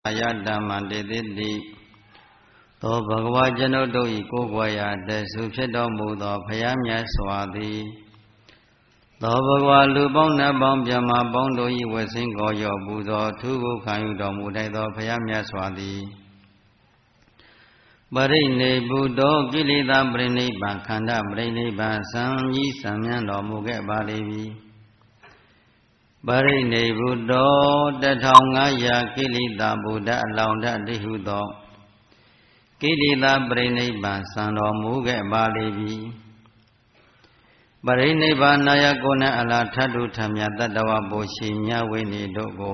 Ayadamanditi Though Bhagavajano doi Kogwaya Desu Chedomudo Payamya Swadi Though Bhagava Lubong Nabong Jama Bondo Iwasing Goyo Budo Tubu Kayudo Mudedo Payamya Swadi Barine Budo Gilida Brini Bankanda Brini Bansanji Samyando Muge Balivi Barine Budo Datangaya Kilida Buddha Launda Dihudo Kilida Brini Bansando Muge Balivi Barine Banaya Gona Ala Tadu Tamya Dadawa Boshi Nyawini Dogo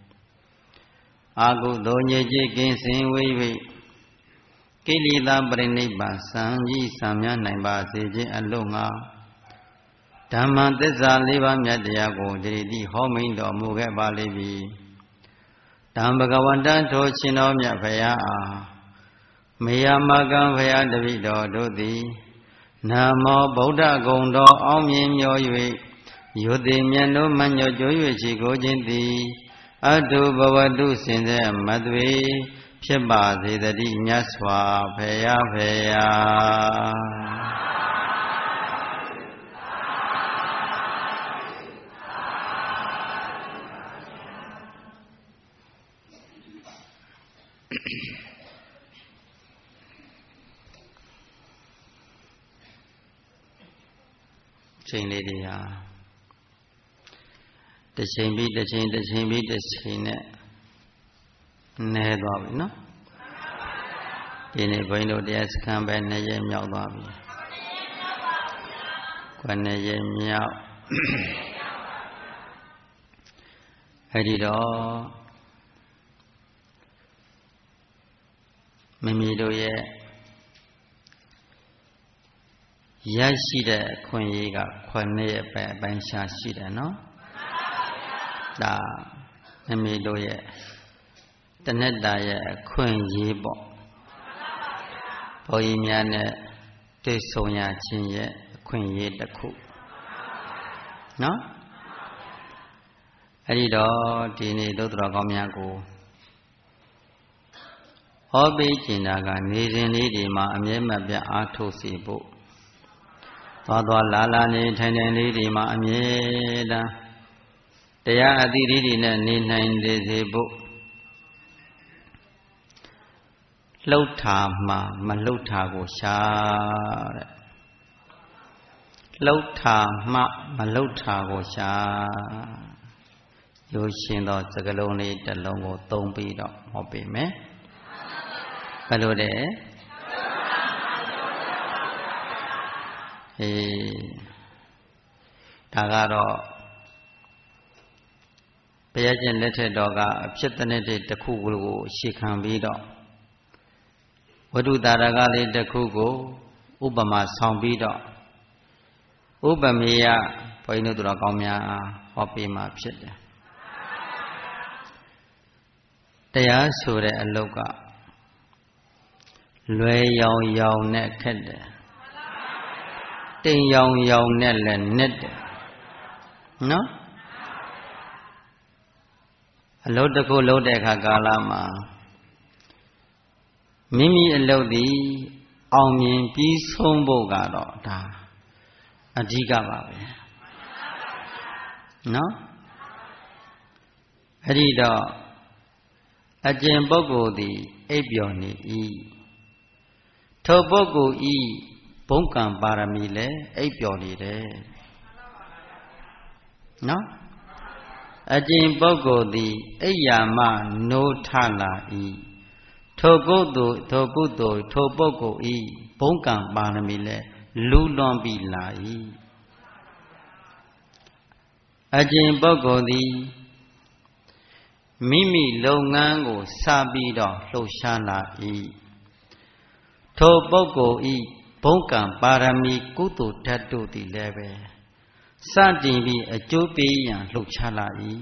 Agu Donye Jikin Wewe Kilida Brini Bansanji Samya Naimba Seji Alunga Dhamma Tissa Liva Myatyago Diriti Homindo Muge Balivi Dhambagawanda Tochino Myapaya Miyamagan Vaya Davido Dodi Namo Buddha Gondo Omyin Yoywe Yudhi Myano Manyo Joywe Chigo Jinti Adu Bhavadu Sinde Madhve Psheba Zidadi Nyaswa Paya Paya Chain lady, the chain beat, the chain beat, the chain never, no? In a window, there's come by Nayam Yawabi. When Nayam Yaw, I did all Mimido ye. Yashida Kunyiga Kwane Bansha Shida, no? Da Namidoye Tanedaya Kun Yibo Poimiane Tesoya Chinye Kun Ye the Ku. No? Arido Dini Dodragomiago Obi Jinaga Nidini Ma Amyamabia Ato Sibo. Though Lala need Tandy ma Ameda. They are at the reading and need 9 days a book. Lota ma Malota go shar. Lota ma Malota go shar. You shin the Zagaloni, the Longo, don't be the hobby me. Hello there. Tagaro Payajan letter doga, Pchetanete the Kugu, she can be dog. What do Daragali the Kugu, Ubama sound be dog. Ubamia, Poinudrogomia, Hopima Pchet. They are sure a loga. Lay yow naked. Ting yong net. No? A load the go load the Kagalama. Mimi a lodi, Aumin peace home bogado. A digaba. No? Herido a jembogo di Abioni e. Tobogo e. Bunkan Baramile, Apioli. No? A Jim Bogo the Ayama no Tala e. Tobogo, Tobogo e. Bunkan Baramile, Lulon Bila e. A Jim Bogo the Mimi Longango Sabido, Loshana e. Tobogo e. Bunkan Parami Kutu Tatu the Leve Sandivi a Jopi and Luchala e.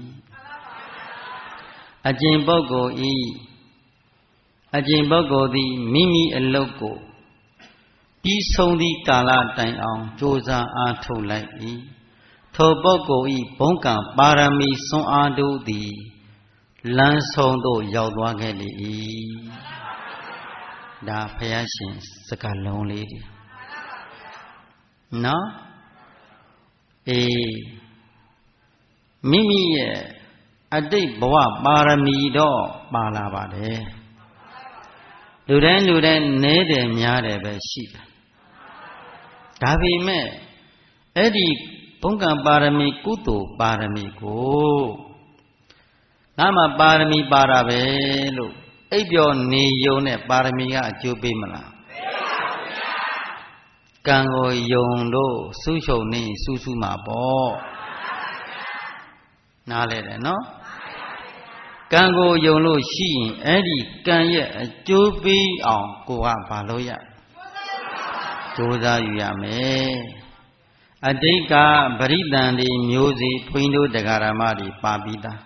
A Jimbogo e. A Jimbogo the Mimi a loco. Peace the Kala Dine on Josa Ato like e. Tobogo e. Bunkan Parami Son Ado the လမ်းဆုံးသို့ရောက်သွားခဲ့လေ၏ဒါဘုရားရှင်စကားလုံးလေးတွေနော်မိမိရဲ့အတိတ်ဘဝပါရမီတော့ပါလာပါတယ်လူတိုင်းနဲတယ်များတယ်ပဲရှိတယ်ဒါပေမဲ့အဲ့ဒီဘုံကံပါရမီကုသိုလ်ပါရမီကိုငါမှပါရမီပါတာပဲလို့အိပ်ပျော်နေယုံနဲ့ပါရမီကအကျိုးပေးမလားပေးပါဘူးဗျာကံကိုယုံလို့စူးချုပ်နေစူးစူးမှာပေါ့နားလဲတယ်နော်ကံကိုယုံလို့ရှိရင်အဲ့ဒီကံရဲ့အကျိုးပေးအောင်ကိုကဘာလို့ရကြိုးစားယူရမယ်အတိတ်ကပရိသန္တိမျိုးစီဘုန်းတို့တရားဓမ္မတွေပါပြီးသား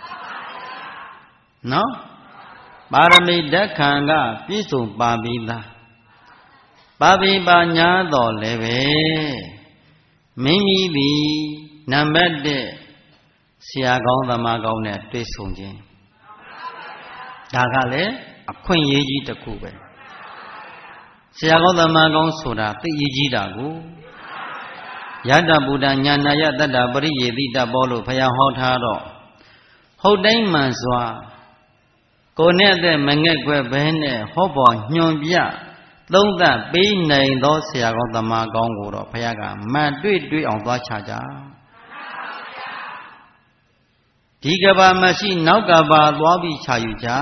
နော်ပါရမီဓာတ်ခံကပြည့်စုံပါပြီးသားပါပိပါညာတော်လည်းပဲမိမိသည်နံပါတ်1ဆရာကောင်းသမားကောင်းနဲ့တွေ့ဆုံခြင်းဒါကလည်းအခွင့်အရေးကြီးတစ်ခုပဲဆရာကောင်းသမားကောင်းဆိုတာသိရေးကြီးတာကိုယတ္တဗုဒ္ဓညာနာယတတ္တပရိယေတိတဘောလို့ဘုရားဟောထားတော့ဟုတ်တိုင်းမှန်စွာကိုယ်နဲ့အသက်မငဲ့ကွယ်ဘဲနဲ့ဟောပေါ်ညွန်ပြသုံးသပ်ပေးနိုင်သောဆရာကောင်းသမားကောင်းကိုတော့ဘုရားကမှန်တွေ့အောင်သွားချကြဒီကဘာမရှိနောက်ကဘာသွားပြီးခြာယူကြ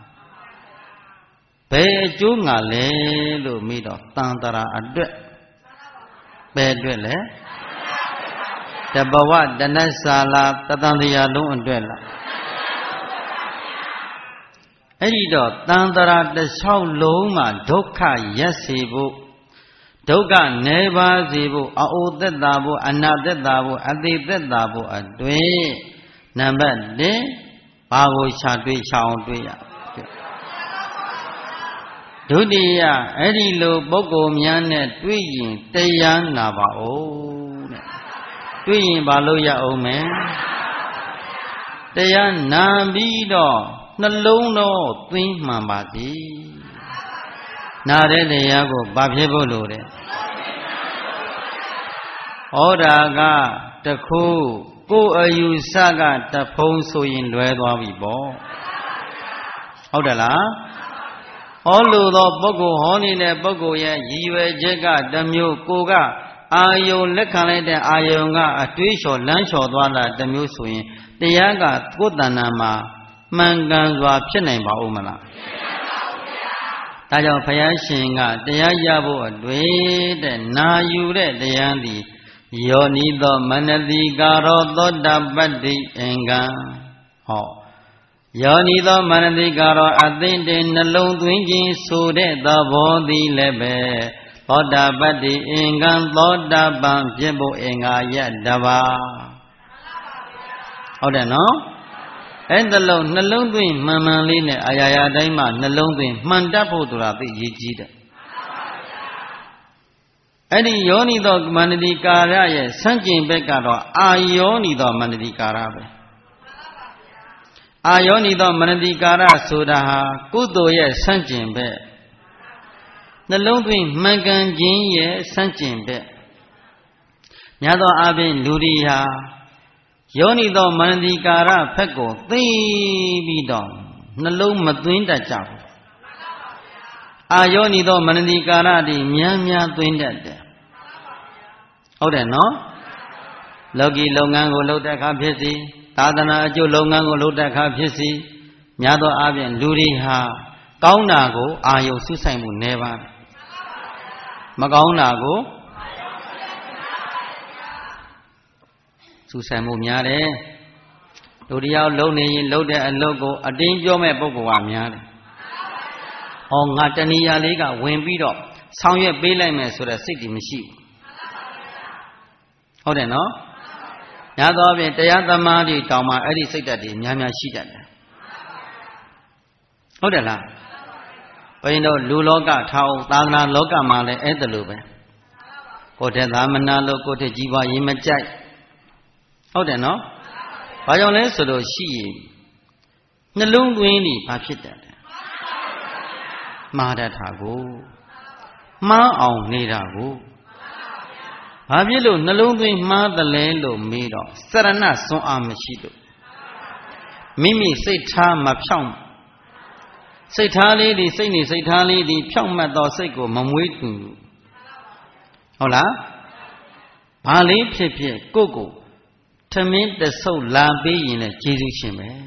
ဘယ်အကျိုးငါလဲလို့မိတော့တန်တရာအတွက်ဘယ်အတွက်လဲတဘဝတဏ္ဍစာလာတတန်တရားလုံးအတွက်လားအဲ့ဒီတော့တန်တရာတစ်လျှောက်လုံးမှာဒုက္ခရက်စေဖို့ဒုက္ခနေပါစေဖို့အအိုသက်သာဖို့အနာသက်သာဖို့အသေးသက်သာဖို့အတွင်းနံပါတ်1ဘာကိုရှာတွေ့ချအောင်တွေ့ရဒုတိယအဲ့ဒီလိုပုဂ္ဂိုလ်များနဲ့တွေ့ရင်တရားနာပါဦးတဲ့တွေ့ရင်ဘာလို့ရအောင်မဲတရားနာပြီးတော့နှလုံးတော့သိမှန်ပါစေနာတဲ့တရားကိုဘာဖြစ်ဖို့လို့တဲ့ဟောတာကတခုကိုယ်အယူဆကတဖုံးဆိုရင်လွဲသွားပြီပေါ့ဟုတ်တယ်လားဟောလို့သောပုဂ္ဂိုလ်ဟောနေတဲ့ပုဂ္ဂိုလ်ရဲ့ရည်ရွယ်ချက်ကတစ်မျိုးကိုကအာယုံလက်ခံလိုက်တဲ့အာယုံကအတွေးလျှော်လမ်းလျှော်သွားတာတစ်မျိုးဆိုရင်တရားကကိုယ်တဏ္ဍာမှာမှန်ကန်စွာဖြစ်နိုင်ပါဦးမလားဒါကြောင့်ဘုရားရှင်ကတရားရဖို့အတွေ့တဲ့နာယူတဲ့တရားသည်ယောနိသောမနတိကာရောသောတာပတ္တိအင်္ဂံဟောယောနိသောမနတိကာရောအသင့်တဲ့နှလုံးသွင်းခြင်းဆိုတဲ့သဘောသည်လည်းပဲသောတာပတ္တိအင်္ဂံသောတာပန်ဖြစ်ဖို့အင်္ဂါရတပါဟုတ်တယ်နော်အဲ့ဒါလို့နှလုံးသွင်းမှန်မှန်လေးနဲ့အာရတိုင်းမှာနှလုံးသွင်းမှန်တတ်ဖို့ဆိုတာသိရေးကြီးတယ်အဲ့ဒီယောနိသောမနတိကာရရဲ့ဆန့်ကျင်ဘက်ကတော့အာယောနိသောမနတိကာရပဲအာယောနိသောမနတိကာရဆိုတာဟာကုသိုလ်ရဲ့ဆန့်ကျင်ဘက်နှလုံးသွင်းမှန်ကန်ခြင်းရဲ့ဆန့်ကျင်ဘက်များသောအားဖြင့်လူတွေဟာယောနိသောမနတိကာရဘက်ကိုသိပြီးတော့နှလုံးမသွင်းတတ်ကြဘူးအာယောနိသောမနတိကာရတွေများသွင်းတတ်တယ်ဟုတ်တယ်နော်လောကီလုပ်ငန်းကိုလုပ်တဲ့အခါဖြစ်စီသာသနာအကျိုးလုပ်ငန်းကိုလုပ်တဲ့အခါဖြစ်စီများသောအားဖြင့်လူတွေဟာကောင်းတာကိုအာယုံစုဆိုင်မှုနေပါမကောင်းတာကိုစုဆိုင်မှုများတယ်လူတယောက်လုံနေရင်လုံတဲ့အလုပ်ကိုအတင်းပြောမဲ့ပုဂ္ဂိုလ်ကများတယ်ဟောငါတဏှာလေးကဝင်ပြီးတော့ဆောင်ရွက်ပေးလိုက်မယ်ဆိုတဲ့စိတ်ကြီးမရှိဘူးဟုတ်တယ်နော်ညာတော့ဖြင့်တရားသမားတွေတောင်မှအဲ့ဒီစိတ်ဓာတ်တွေများရှိတတ်တယ်ဟုတ်တယ်လားဘုရင်တို့လူလောကထောင်သာသနာလောကမှာလည်းအဲ့ဒါလိုပဲကိုယ်တည်းသာမနာလို့ကိုယ်တည်းကြီးပွားရင်မကြိုက်ဟုတ်တယ်နော်ဘာကြောင့်လဲဆိုလို့ရှိရင်နှလုံးသွင်းပြီးဘာဖြစ်တယ်မှားတတ်တာကိုမှားအောင်နေတာကိုဘာဖြစ်လို့နှလုံးသွင်းမှားတယ်လဲလို့မေးတော့စရဏစွမ်းအားမရှိလို့မိမိစိတ်ထားမဖြောင့်စိတ်ထားလေးဒီစိတ်နေစိတ်ထားလေးဒီဖြောင့်မတ်သောစိတ်ကိုမမွေးတူဟုတ်လားဘာလေးဖြစ်ဖြစ်ကိုထမင်းတဆုပ်လာပေးရင်လည်းကျေးဇူးရှင်ပဲ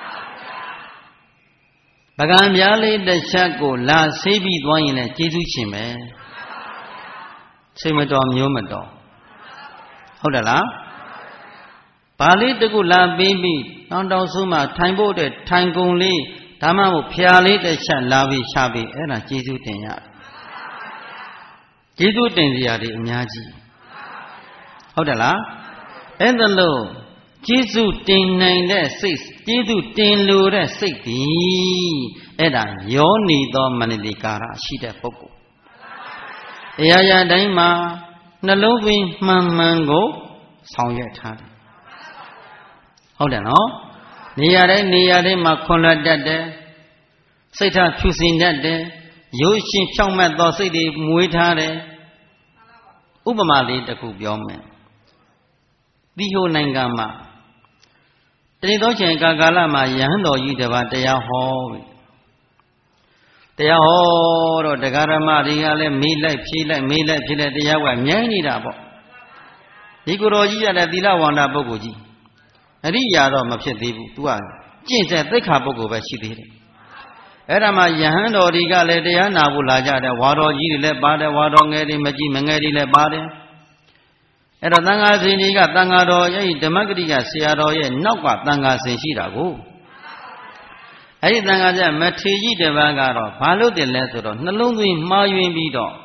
ပကံပြားလေးတစ်ချက်ကိုလာဆေးပြီးသွားရင်လည်းကျေးဇူးရှင်ပဲစိတ်မတော်မျိုးမတော်ဟုတ်တယ်လားဘာလေးတခုလာပေးပြီးတောင်ဆုမှထိုင်ဖို့တဲ့ထိုင်ကုန်လေးဒါမှမဟုတ်ဖျားလေးတစ်ချက်လာပြီးရှာပြီးအဲ့ဒါကျေးဇူးတင်ရတယ်ကျေးဇူးတင်စရာတွေအများကြီးဟုတ်တယ်လားအဲ့ဒါလို့ကျေးဇူးတင်နိုင်တဲ့စိတ်ကျေးဇူးတင်လို့တဲ့စိတ်ဒီအဲ့ဒါယောနီသောမနတိကာရရှိတဲ့ပုဂ္ဂိုလ်အရာရာတိုင်းမှာနှလုံးသွင်းမှန်မှန်ကိုဆောင်ရွက်ထားတယ်ဟုတ်တယ်နော်နေရာတိုင်းမှာခွန်လွတ်တတ်တယ်စိတ်ထားဖြူစင်တတ်တယ်ရိုးရှင်းဖြောင့်မတ်သောစိတ်တွေမွေးထားတယ်ဥပမာလေးတစ်ခုပြောမယ်ဒီဟိုနိုင်ငံမှာတနေ့သောချိန်ကာလမှာယဟန်တော်ကြီးတစ်ပါးတရားဟောပြီတရားဟောတော့တရားဓမ္မတွေကလည်းမေးလိုက်ဖြေးလိုက်မေးလိုက်ဖြေးလိုက်တရားကမြိုင်းနေတာပေါ့ဒီကိုယ်တော်ကြီးရတဲ့သီလဝန္တာပုဂ္ဂိုလ်ကြီးအရိယာတော့မဖြစ်သေးဘူးသူကကျင့်တဲ့သိက္ခာပုဂ္ဂိုလ်ပဲရှိသေးတယ်အဲ့ဒါမှယဟန်တော်တွေကလည်းတရားနာဖို့လာကြတယ်ဝါတော်ကြီးတွေလည်းပါတယ်ဝါတော်ငယ်တွေမကြီးမငယ်တွေလည်းပါတယ်အဲ့တော့သံဃာရှင်တွေကသံဃာတော်ရဲ့ဓမ္မဂတိကဆရာတော်ရဲ့နောက်ကသံဃာရှင်ရှိတာကိုအဲ့ဒီသံဃာကျမထေရကြီးတစ်ပါးကတော့ဘာလို့တင်လဲဆိုတော့နှလုံးသွင်းမှားယွင်းပြီးတော့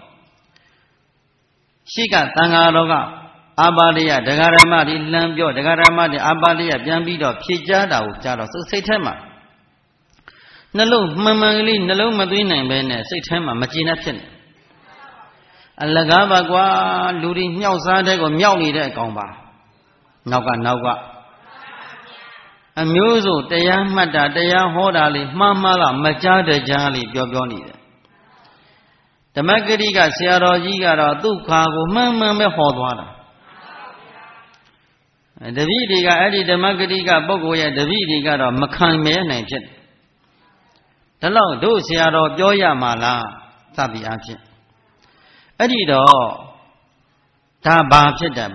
ရှိကသံဃာတော်ကအာပါလိယဒဂရမတွေလမ်းပြောဒဂရမတွေအာပါလိယပြန်ပြီးတော့ဖြေကြားတာကိုကြားတော့စိတ်ထဲမှာနှလုံးမှန်မှန်ကလေးနှလုံးမသွင်းနိုင်ပဲနဲ့စိတ်ထဲမှာမကျေနပ်ဖြစ်နေအလကားပါကွာလူတွေညှောက်စားတဲ့ကိုမြောက်နေတဲ့အကောင်ပါနောက်ကမျိုးစုံတရားမှတ်တာတရားဟောတာလေးမှားကမကြားတကြားလေးပြောနေတယ်ဓမ္မဂတိကဆရာတော်ကြီးကတော့သူ့ခါကိုမှန်ပဲဟောသွားတာတပည့်တွေကအဲ့ဒီဓမ္မဂတိကပုဂ္ဂိုလ်ရဲ့တပည့်တွေကတော့မခံမဲနိုင်ဖြစ်တယ်ဒါလောက်တို့ဆရာတော်ပြောရမှာလားစသည်အားဖြင့်အဲ့ဒီတော့ဒါဘာဖြစ်တယ်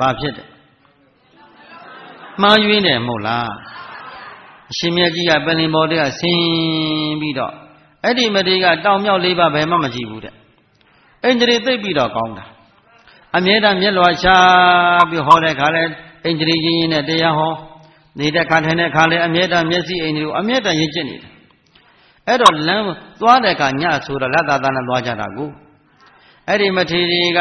မှားယွင်းတယ်မဟုတ်လားအရှင်မြတ်ကြီးကပလင်ပေါ်တွေကဆင်းပြီးတော့အဲ့ဒီမထေရကတောင်မြောက်လေးပါဘယ်မှမကြည့်ဘူးတဲ့အိန္ဒြေသိပ်ပြီးတော့ကောင်းတာအမြဲတမ်းမျက်လွှာချပြီးဟောတဲ့ခါလဲအိန္ဒြေရင်းနဲ့တရားဟောနေတဲ့ခါထိုင်တဲ့ခါလဲအမြဲတမ်းမျက်စိအိန္ဒြေကိုအမြဲတမ်းရင့်ကျက်နေတယ်အဲ့တော့လမ်းသွားတဲ့အခါညဆိုတော့လက်သာသားနဲ့သွားကြတာကိုအဲ့ဒီမထေရကြီးက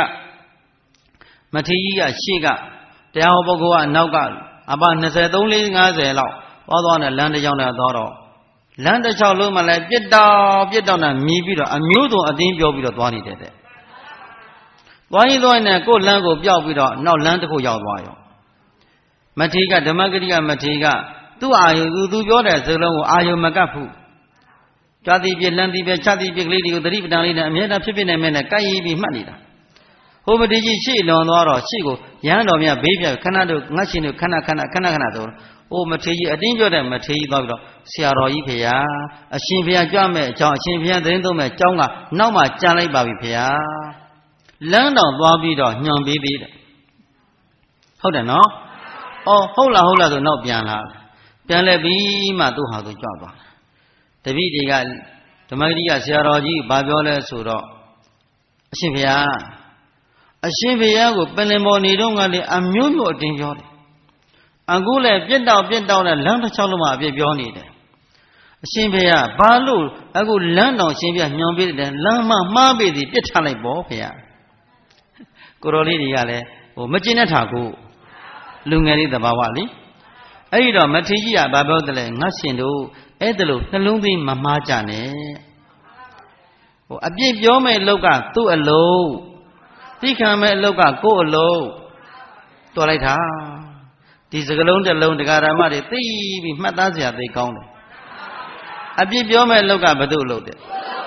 ရှေ့ကတရားဟောပုဂ္ဂိုလ်ကအနောက်ကအပ23 50လောက်သွားတဲ့လမ်းတစ်ကြောင်းနဲ့သွားတော့လမ်းတစ်လျှောက်လုံးမှလည်းပြစ်တောက်နဲ့မြည်ပြီးတော့အမျိုးစုံအတင်းပြောပြီးတော့သွားနေတယ်တဲ့သွားရင်နဲ့ကိုယ်လမ်းကိုပြောက်ပြီးတော့နောက်လမ်းတစ်ခုရောက်သွားရောမထေရကဓမ္မဂတိကမထေရကသူ့အာယုသူပြောတဲ့စကားလုံးကိုအာယုမကပ်ဘူးကြွားတိပြလမ်းတိပြခြားတိပြကလေးတွေကိုသတိပဋ္ဌာန်လေးနဲ့အမြဲတမ်းဖြစ်နေမဲ့နဲ့ကိုက်ရီးပြီးမှတ်နေတာဟိုမထေရကြီးရှေ့လွန်သွားတော့ရှေ့ကိုရဟန်းတော်မြတ်ဘေးပြခဏတို့ငတ်ရှင်တို့ခဏဆိုအိုမထေရကြီးအတင်းပြောတဲ့မထေရကြီးသွားပြီးတော့ဆရာတော်ကြီးဖေဟာအရှင်ဖေဟာကြွမဲ့အကြောင်းအရှင်ဖေဟာသတင်းသုံးမဲ့အကြောင်းကနောက်မှကြံလိုက်ပါပြီဖေဟာလမ်းတော်သွားပြီးတော့ညွန်ပေးတယ်ဟုတ်တယ်နော်အော်ဟုတ်လားဆိုနောက်ပြန်လာလဲပြီးမှသူ့ဟာသူကြွသွားတပည့်တွေကဓမ္မဂတိကဆရာတော်ကြီးဘာပြောလဲဆိုတော့အရှင်ဖေဟာကိုပင်လင်ပေါ်နေတော့ကလေအမျိုးမျိုးအတင်းပြောတယ်အခုလည်းပြစ်တောက်နဲ့လမ်းတစ်ချောင်းလုံးမှာအပြစ်ပြောနေတယ်အရှင်ဖေဟာဘာလို့အခုလမ်းတော်ရှင်ပြညွန်ပေးတယ်လမ်းမမှားပေးသည်ပြစ်ထားလိုက်ပေါ့ဖေဟာကိုတော်လေးတွေကလည်းမကျင်တဲ့ထာကိုလူငယ်လေးသဘာဝလေအဲ့ဒီတော့မထေရကြီးကဘာပြောတယ်လဲငါရှင်တို့အဲ့ဒါလို့နှလုံးသွင်းမမှားကြနဲ့အပြစ်ပြောမဲ့လောက်ကသူ့အလုံးသိခံမဲ့အလောက်ကကိုယ့်အလုံးတော်လိုက်တာဒီစကလုံးတစ်လုံးတရားဓမ္မတွေသိပြီးမှတ်သားစရာသိကောင်းတယ်အပြစ်ပြောမဲ့လောက်ကဘယ်သူ့အလုပ်တဲ့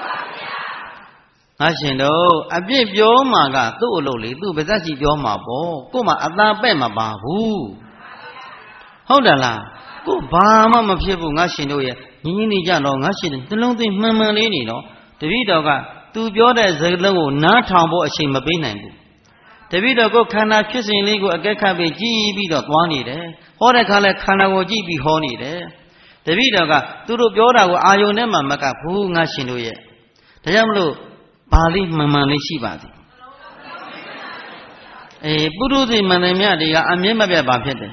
ငါရှင်တို့အပြစ်ပြောမှာကသူ့အလုပ်လေသူ့ပါဇက်ကြီးပြောမှာပေါ့ကို့မှာအသာပဲ့မပါဘူးဟုတ်တယ်လားကို့ဘာမှမဖြစ်ဘူးငါရှင်တို့ရဲ့ညီညီနေကြတော့ငါရှင်နှလုံးသွင်းမှန်မှန်လေးနေတော့တပည့်တော်ကသူပြောတဲ့စကားလုံးကိုနားထောင်ဖို့အချိန်မပေးနိုင်ဘူးတပည့်တော်ကိုခန္ဓာဖြစ်စဉ်လေးကိုအကဲခတ်ပြီးကြည်ပြီးတော့သွားနေတယ်ဟောတဲ့ခါလဲခန္ဓာကိုကြည့်ပြီးဟောနေတယ်တပည့်တော်ကသူတို့ပြောတာကိုအာယုန်နဲ့မှမကဘူးငါရှင်တို့ရဲ့ဒါကြောင့်မလို့ပါဠိမှန်မှန်လေးရှိပါသည်ပုရုသေမန္တမြတ်တွေကအမြဲမပြတ်ပါဖြစ်တယ်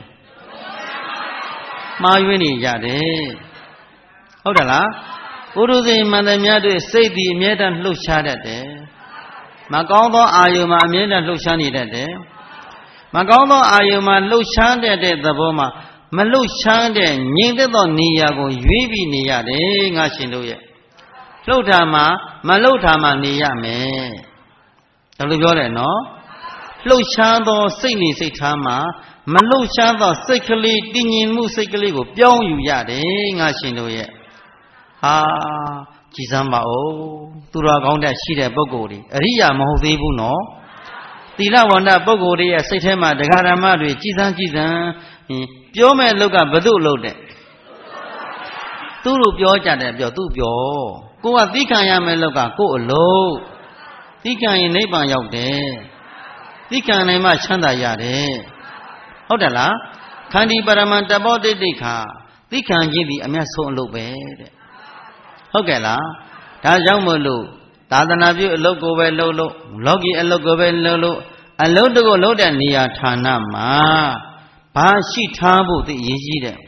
မှားယွင်းနေကြတယ်ဟုတ်တယ်လားပုရုသေမန္တမြတ်တွေစိတ်ဒီအမြဲတမ်းလှုပ်ရှားတတ်တယ်မကောင်းသောအာယုံမှာအမြဲတမ်းလှုပ်ရှားနေတတ်တယ်မကောင်းသောအာယုံမှာလှုပ်ရှားတဲ့သဘောမှာမလှုပ်ရှားတဲ့ငြိမ်သက်သောနေရာကိုရွေးပြီးနေရတယ်ငါရှင်တို့ရဲ့လှုပ်တာမှာမလှုပ်တာမှာနေရမယ်ဒါလိုပြောတယ်နော်လှုပ်ရှားသောစိတ်နေစိတ်ထားမှာမလှုပ်ရှားသောစိတ်ကလေးတည်ငြိမ်မှုစိတ်ကလေးကိုပြောင်းယူရတယ်ငါရှင်တို့ရဲ့ဟာကြည်စမ်းပါဦးသူတော်ကောင်းတဲ့ရှိတဲ့ပုဂ္ဂိုလ်တွေအရိယာမဟုတ်သေးဘူးနော်သီလဝန္တပုဂ္ဂိုလ်တွေရဲ့စိတ်ထဲမှာတရားဓမ္မတွေကြည်စမ်းပြောမဲ့လောက်ကဘယ်သူ့လုပ်တဲ့သူ့လိုပြောကြတယ်ပြောသူ့ပြောကိုကသီးခံရမဲ့လောက်ကကို့အလုပ်သီးခံရင်နိဗ္ဗာန်ရောက်တယ်သီးခံနိုင်မှချမ်းသာရတယ်ဟုတ်တယ်လားခန္တီပရမံတဘောတိတိခာသီးခံခြင်းဒီအမျက်ဆုံးအလုပ်ပဲတဲ့ဟုတ်ကဲ့လားဒါကြောင့်မို့လို့သာသနာပြုအလုပ်ကိုပဲလုပ်လို့လောကီအလုပ်ကိုပဲလုပ်လို့အလုပ်တကိုလုပ်တဲ့နေရာဌာနမှာဘာရှိထားဖို့သိအရေးကြီးတယ်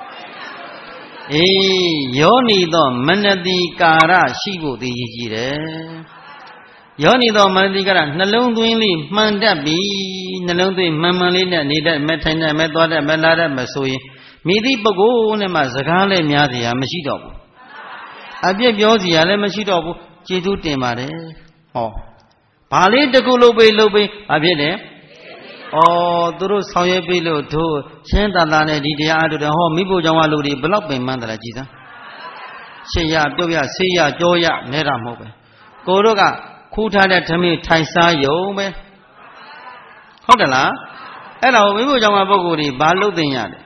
ယောနီသောမနတိကာရရှိဖို့သိအရေးကြီးတယ်ယောနီသောမနတိကာရနှလုံးသွင်းလေးမှန်တတ်ပြီနှလုံးသွင်းမှန်မှန်လေးနဲ့နေတတ်မဲ့ထိုင်တတ်မဲ့သွားတတ်မဲ့လာတတ်မဲ့ဆိုရင်မိသည့်ပုဂ္ဂိုလ်နဲ့မှစကားလည်းများစရာမရှိတော့ဘူးအပြစ်ပြောစရာလည်းမရှိတော့ဘူးကျေးဇူးတင်ပါတယ်ဟောဘာလေးတကူလုပ်ပေးအဖြစ်တယ်သူတို့ဆောင်ရွက်ပေးလို့တို့ချင်းသာသာနဲ့ဒီတရားအားထုတ်တယ်ဟောမိဖို့ကြောင့်ကလူတွေဘလောက်ပင်မှန်းတယ်လားကြည်စမ်းရှေ့ရပြုတ်ရဆေးရကြောရနဲတာမဟုတ်ပဲကိုတို့ကခူးထားတဲ့ဓမင်းထိုင်စားယုံပဲဟုတ်တယ်လားအဲ့ဒါကိုမိဖို့ကြောင့်ကပုဂ္ဂိုလ်တွေဘာလုပ်သိရတယ်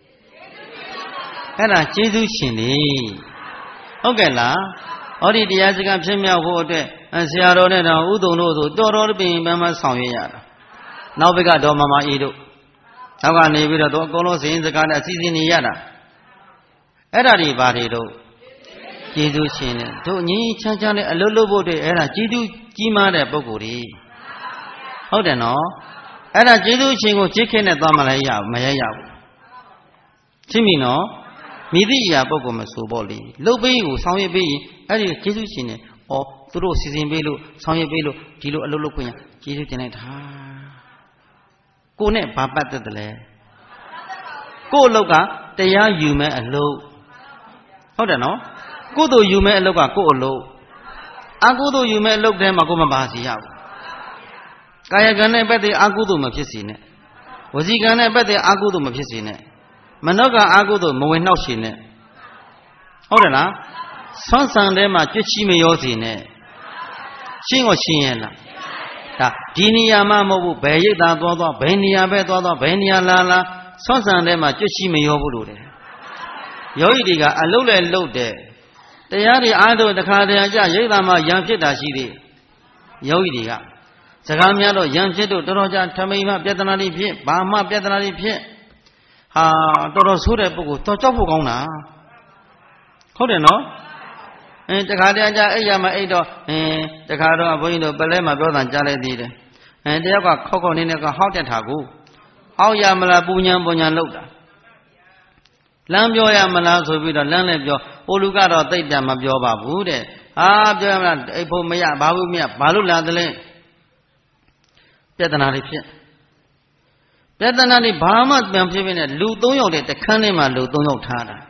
အဲ့ဒါကျေးဇူးရှင်လေဟုတ်ကဲ့လားဟောဒီတရားစကားဖြစ်မြောက်ဖို့အတွက်ဆရာတော်နဲ့တော့ဥဒုံတို့ဆိုတော်တော်ပင်ပန်းပန်းဆောင်ရွက်ရတာနောက်ဘက်ကတော့မမအေးတို့နောက်ကနေပြီးတော့အကုန်လုံးစင်စကားနဲ့အစီအစဉ်နေရတာအဲ့ဒါတွေဘာတွေတော့ကျေးဇူးရှင်နဲ့တို့ငြင်းချမ်းချမ်းနဲ့အလုပ်လုပ်ဖို့အတွက်အဲ့ဒါကျေးဇူးကြီးမားတဲ့ပုဂ္ဂိုလ်တွေဟုတ်တယ်နော်အဲ့ဒါကျေးဇူးရှင်ကိုချစ်ခင်နဲ့သွားမလဲရမရဘူးရှင်းပြီနော်မိသည့်အရာပုဂ္ဂိုလ်မဆိုပေါ့လေလှုပ်ပေးကိုဆောင်ရွက်ပေးရင်အဲ့ဒီကျေးဇူးရှင်နဲ့သူတို့စီစဉ်ပေးလို့ဆောင်ရွက်ပေးလို့ဒီလိုအလုပ်လုပ်ခွင့်ရကျေးဇူးတင်လိုက်တာကိုနဲ့ဘာပတ်သက်တယ်လဲကို့အလုပ်ကတရားယူမဲ့အလုပ်ဟုတ်တယ်နော်ကို့တို့ယူမဲ့အလုပ်ကကို့အလုပ်အကုသို့ယူမဲ့အလုပ်ထဲမှာကိုမပါစီရဘူးကာယကံနဲ့ပတ်သက်အကုသို့မဖြစ်စေနဲ့ဝစီကံနဲ့ပတ်သက်အကုသို့မဖြစ်စေနဲ့မနောကအကုသို့မဝင်နှောက်ရှင်နဲ့ဟုတ်တယ်လားဆွမ်းဆံထဲမှာကြွချီမရောစေနဲ့ရှင်းကိုရှင်းရဲ့လားဒါဒီနေရာမှမဟုတ်ဘူးဘယ်ရိတ်သာသွားဘယ်နေရာပဲသွားဘယ်နေရာလာဆွမ်းဆံထဲမှာကြွချီမရောဘူးလို့တယ်ယောဂီတွေကအလုတ်လဲလုတ်တယ်တရားတွေအားထုတ်တခါတည်းကြရိတ်သာမှရံဖြစ်တာရှိသေးယောဂီတွေကစကားများတော့ရံဖြစ်တို့တော်တော်ကြာထမိန်မှပြဿနာတွေဖြစ်ဘာမှပြဿနာတွေဖြစ်ဟာတော်တော်ဆိုးတဲ့ပုဂ္ဂိုလ်တော်ကြောက်ဖို့ကောင်းတာဟုတ်တယ်နော်တခါတည်းကြာအိပ်ရမှအိပ်တော့တခါတော့ဘုန်းကြီးတို့ပလဲမှာပြောတာကြားလိုက်သေးတယ်တယောက်ကခေါက်နေနဲ့ကဟောက်တက်တာကိုဟောက်ရမလားပူညာလောက်တာလမ်းပြောရမလားဆိုပြီးတော့လမ်းလည်းပြောဟိုလူကတော့သိပ်တမပြောပါဘူးတဲ့ဟာပြောရမလားအိပ်ဖို့မရဘာဘူးမရဘာလို့လာသလဲပြဿနာတွေဖြစ်ပြဿနာတွေဘာမှပြန်ဖြစ်ဖြစ်နဲ့လူ3ယောက်တဲ့တခန်းထဲမှာလူ3ယောက်ထားတာ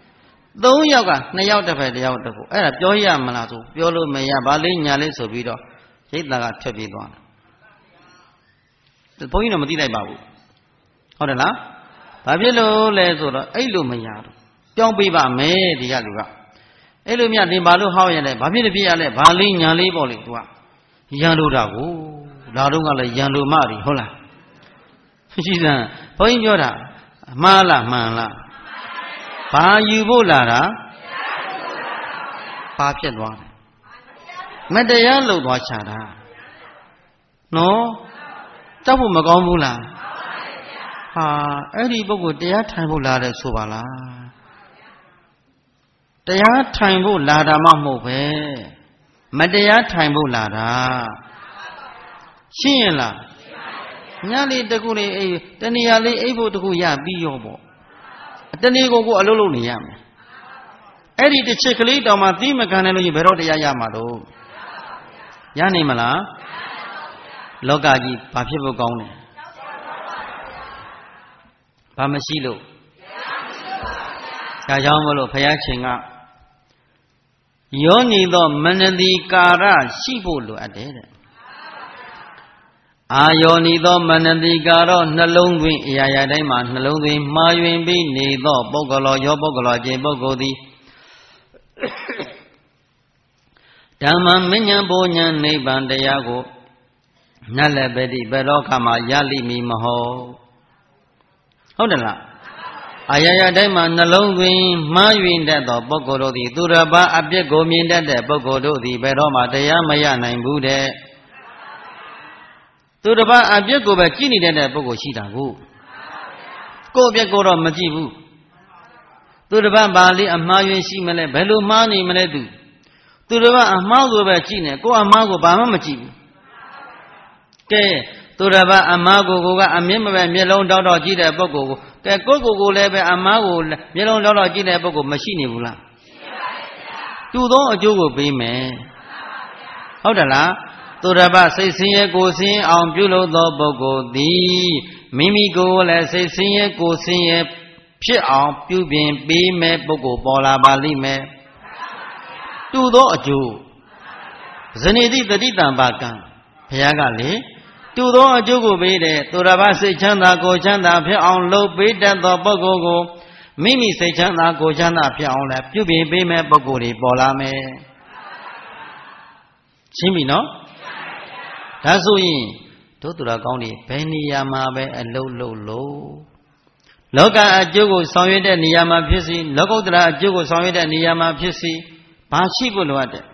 3ယောက်က2ယောက်တစ်ဖက်1ယောက်တစ်ခုအဲ့ဒါပြောရမလားဆိုပြောလို့မရဘာလေးညာလေးဆိုပြီးတော့ရိတ်သားကထွက်ပြေးသွားတယ်ဘုန်းကြီးတော့မသိလိုက်ပါဘူးဟုတ်တယ်လားဘာဖြစ်လို့လဲဆိုတော့အဲ့လိုမရတော့ပြောင်းပေးပါမယ်ဒီကလူကအဲ့လိုမြတ်တင်ဘာလို့ဟောက်ရလဲဘာဖြစ်နေပြရလဲဘာလေးညာလေးပေါ့လေသူကရန်လိုတာကိုလာတော့ကလည်းရန်လိုမတွေဟုတ်လားရှိစမ်းဘုန်းကြီးပြောတာမှားလားမှန်လားဘာယူဖို့လာတာဘာဖြစ်သွားတယ်မတရားလှုပ်သွားချတာနော်တောက်ဖို့မကောင်းဘူးလားဟာအဲ့ဒီပုဂ္ဂိုလ်တရားထိုင်ဖို့လာတယ်ဆိုပါလားတရားထိုင်ဖို့လာတာမှမဟုတ်ပဲမတရားထိုင်ဖို့လာတာရှင်းရင်လားညလေးတခုလေးအိပ်တဏှာလေးအိပ်ဖို့တခုရပြီးရောပေါ့တဏှာကိုအလုံးလုံးနေရမယ်အဲ့ဒီတစ်ချက်ကလေးတောင်မှသီးမခံနိုင်လို့ရင်ဘယ်တော့တရားရမှာတော့ရနိုင်မလားလောကကြီးဘာဖြစ်ဖို့ကောင်းလဲဘာမရှိလို့ဒါကြောင့်မလို့ဘုရားရှင်ကယောနီသောမနတိကာရရှိဖို့လိုအပ်တယ်တဲ့အာယောနီသောမနတိကာရောနှလုံးသွင်းအရာရာတိုင်းမှာနှလုံးသွင်းမှားယွင်ပြီးနေသောပုဂ္ဂလောယောပုဂ္ဂလောခြင်းပုဂ္ဂိုလ်သည်ဓမ္မမဉ္ဇဉ်ဘုံဉဏ်နိဗ္ဗာန်တရားကိုနတ်လည်းပဲဒီဘယ်တော့ခါမှရလိမည်မဟုတ်ဟုတ်တယ်လားအာရရတိုင်းမှာနှလုံးသွင်းမှားယွင်တတ်သောပုဂ္ဂိုလ်တို့သည်သူတစ်ပါးအပြစ်ကိုမြင်တတ်တဲ့ပုဂ္ဂိုလ်တို့သည်ဘယ်တော့မှတရားမရနိုင်ဘူးတဲ့သူတစ်ပါးအပြစ်ကိုပဲကြည့်နေတတ်တဲ့ပုဂ္ဂိုလ်ရှိတာကိုကိုယ့်အပြစ်ကိုတော့မကြည့်ဘူးသူတစ်ပါးဘာလေးအမှားယွင်ရှိမလဲဘယ်လိုမှားနေမလဲသူတစ်ပါးအမှားကိုပဲကြည့်နေကိုယ့်အမှားကိုဘာမှမကြည့်ဘူးကဲသူတစ်ပါးအမှားကိုကအမြင့်မပဲမျက်လုံးတောက်တောက်ကြည့်တဲ့ပုဂ္ဂိုလ်ကိုကဲကိုလည်းပဲအမှားကိုမျက်လုံးတောက်တောက်ကြည့်တဲ့ပုဂ္ဂိုလ်မရှိနေဘူးလားတူသောအကျိုးကိုပေးမယ်ဟုတ်တယ်လားသူတစ်ပါးစိတ်ဆင်းရဲကိုယ်ဆင်းအောင်ပြုလုပ်သောပုဂ္ဂိုလ်သည်မိမိကိုယ်လည်းစိတ်ဆင်းရဲကိုယ်ဆင်းရဲဖြစ်အောင်ပြုပြင်ပေးမဲ့ပုဂ္ဂိုလ်ပေါ်လာပါလိမ့်မယ်တူသောအကျိုးဇနိတိတတိတံပါကံဘုရားကလေတူသောအကျိုးကိုပေးတယ်သူတစ်ပါးစိတ်ချမ်းသာကိုယ်ချမ်းသာဖြစ်အောင်လုပ်ပေးတတ်သောပုဂ္ဂိုလ်ကိုမိမိစိတ်ချမ်းသာကိုယ်ချမ်းသာဖြစ်အောင်လည်းပြုပြင်ပေးမဲ့ပုဂ္ဂိုလ်တွေပေါ်လာမယ်ရှင်းပြီနော်ဒါဆိုရင်တို့သူတော်ကောင်းတွေဘယ်နေရာမှာပဲအလုပ်လုပ်လို့လောကအကျိုးကိုဆောင်ရွက်တဲ့နေရာမှာဖြစ်စီလောကုတ္တရာအကျိုးကိုဆောင်ရွက်တဲ့နေရာမှာဖြစ်စီဘာရှိဖို့လိုအပ်တယ်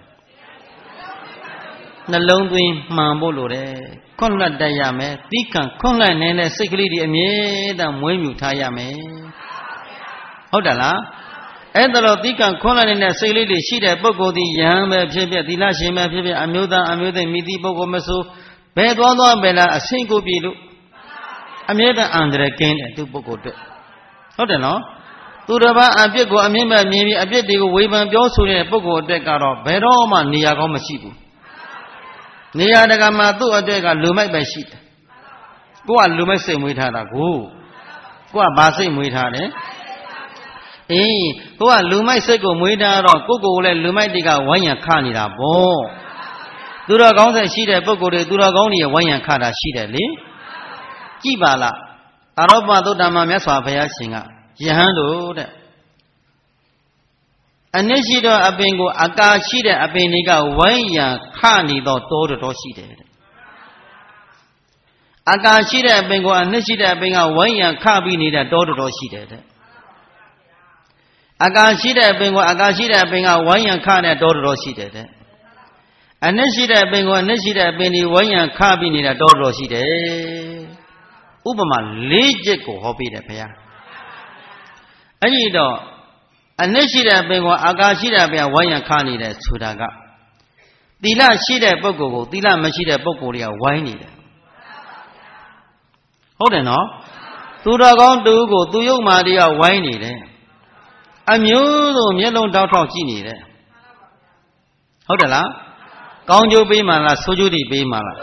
နှလုံးသွင်းမှန်ဖို့လိုတယ်ခွန့်လက်တတ်ရမယ်သီးခံခွန့်လက်နေတဲ့စိတ်ကလေးတွေအမြဲတမ်းမွေးမြူထားရမယ်ဟုတ်တယ်လားအဲ့ဒါလို့သီးခံခွန့်လက်နေတဲ့စိတ်ကလေးတွေရှိတဲ့ပုဂ္ဂိုလ်ဒီယဟန်ပဲဖြစ်ဖြစ်သီလရှင်ပဲဖြစ်ဖြစ်အမျိုးသားအမျိုးသမီးမိသည့်ပုဂ္ဂိုလ်မဆိုဘယ်သွားပဲလားအဆင့်ကိုပြီလို့အမြဲတမ်းအန္တရာယ်ကင်းတယ်သူပုဂ္ဂိုလ်အတွက်ဟုတ်တယ်နော်သူတစ်ပါးအပြစ်ကိုအမြင့်မဲ့မြင်ပြီးအပြစ်တွေကိုဝေဖန်ပြောဆိုတဲ့ပုဂ္ဂိုလ်အတွက်ကတော့ဘယ်တော့မှနေရာကောင်းမရှိဘူးနေရာတကာမှာသူ့အတွက်ကလူမိုက်ပဲရှိတယ်ကိုကလူမိုက်စိတ်မွေးထားတာကိုကဘာစိတ်မွေးထားတယ်အေးကိုကလူမိုက်စိတ်ကိုမွေးထားတော့ကိုလည်းလူမိုက်တွေကဝိုင်းရံခနေတာပေါ့သူတော်ကောင်းဆက်ရှိတဲ့ပုဂ္ဂိုလ်တွေသူတော်ကောင်းတွေဝိုင်းရံခတာရှိတယ်လေကြည့်ပါလားအရောပသုတ္တမမြတ်စွာဘုရားရှင်ကယဟန်တို့တဲ့အနစ်ရှိသောအပင်ကိုအကာရှိတဲ့အပင်တွေကဝိုင်းရံခနေသောတောတော်ရှိတယ်တဲ့အကာရှိတဲ့အပင်ကိုအနစ်ရှိတဲ့အပင်ကဝိုင်းရံခပြီးနေတဲ့တောတော်ရှိတယ်တဲ့အကာရှိတဲ့အပင်ကိုအကာရှိတဲ့အပင်ကဝိုင်းရံခတဲ့တောတော်ရှိတယ်တဲ့အနစ်ရှိတဲ့အပင်ကိုအနစ်ရှိတဲ့အပင်ဒီဝိုင်းရံခပြီးနေတဲ့တောတော်ရှိတယ်ဥပမာ၄ချက်ကိုဟောပြတယ်ဘုရားအဲ့ဒီတော့အနစ်ရှိတဲ့အပင်ကိုအာကာရှိတဲ့အပင်ဝိုင်းရံခနေတယ်ဆိုတာကသီလရှိတဲ့ပုဂ္ဂိုလ်ကိုသီလမရှိတဲ့ပုဂ္ဂိုလ်တွေကဝိုင်းနေတယ်ဟုတ်တယ်နော်သူတော်ကောင်းတူကိုသူယုတ်မာတွေကဝိုင်းနေတယ်အမျိုးစုံမျက်လုံးတောက်ထောက်ကြည့်နေတယ်ဟုတ်တယ်လားကောင်းကျိုးပေးမှလားဆိုးကျိုးတွေပေးမှလား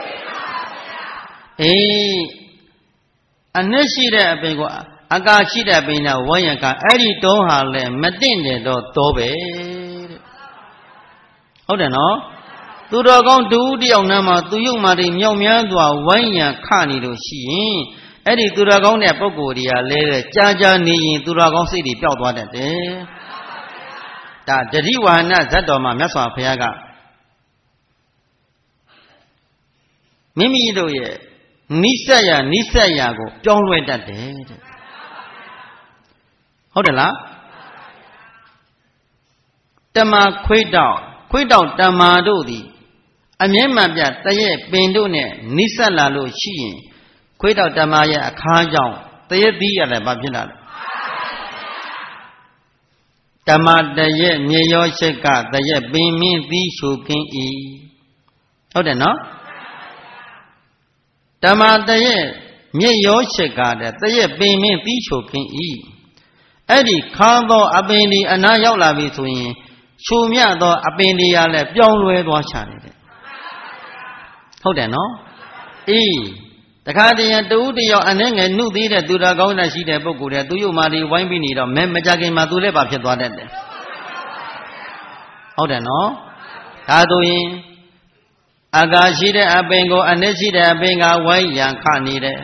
အေးအနစ်ရှိတဲ့အပင်ကိုအကာရှိတဲ့ပင်နဲ့ဝိုင်းရံကအဲ့ဒီတောဟာလဲမတင့်တယ်တော့တောပဲတဲ့ဟုတ်တယ်နော်သူတော်ကောင်းတူတယောက်နားမှာသူယုတ်မာတွေမြောက်များစွာဝိုင်းရံခနေလို့ရှိရင်အဲ့ဒီသူတော်ကောင်းတဲ့ပုဂ္ဂိုလ်တွေကလဲကြာကြာနေရင်သူတော်ကောင်းစိတ်တွေပျောက်သွားတတ်တယ်ဒါတတိဝဟနဇတ်တော်မှာမြတ်စွာဘုရားကမိမိတို့ရဲ့နိစ္စရာကိုပြောင်းလဲတတ်တယ်တဲ့ဟုတ်တယ်လားတမခွေးတောက်တမတို့သည်အမြဲမှန်ပြတရဲ့ပင်တို့နဲ့နိစ္စလာလို့ရှိရင်ခွေးတောက်တမရဲ့အခါကြောင့်တရဲ့သီးရတယ်ဘာဖြစ်လာလဲတမတရဲ့မြေရောရှိတ်ကတရဲ့ပင်မင်းသီးချိုခင်းဤဟုတ်တယ်နော်တမတရဲ့မြေရောရှိတ်ကတရဲ့ပင်မင်းသီးချိုခင်းဤအဲ့ဒီခါသောအပင်ဒီအနာရောက်လာပြီဆိုရင်ချိုမြသောအပင်ဒီရလည်းပြောင်းလဲသွားချတယ်တဲ့ဟုတ်တယ်နော်အေးတခါတည်းတူတယောက်အနေငယ်နှုတ်သေးတဲ့သူတော်ကောင်းတဲ့ရှိတဲ့ပုဂ္ဂိုလ်တဲ့သူ့ရုပ်မာဒီဝိုင်းပြီးနေတော့မဲမကြခင်မှာသူလည်းပါဖြစ်သွားတတ်တယ်ဟုတ်တယ်နော်ဒါဆိုရင်အကာရှိတဲ့အပင်ကိုအနေရှိတဲ့အပင်ကဝိုင်းရန်ခနေတယ်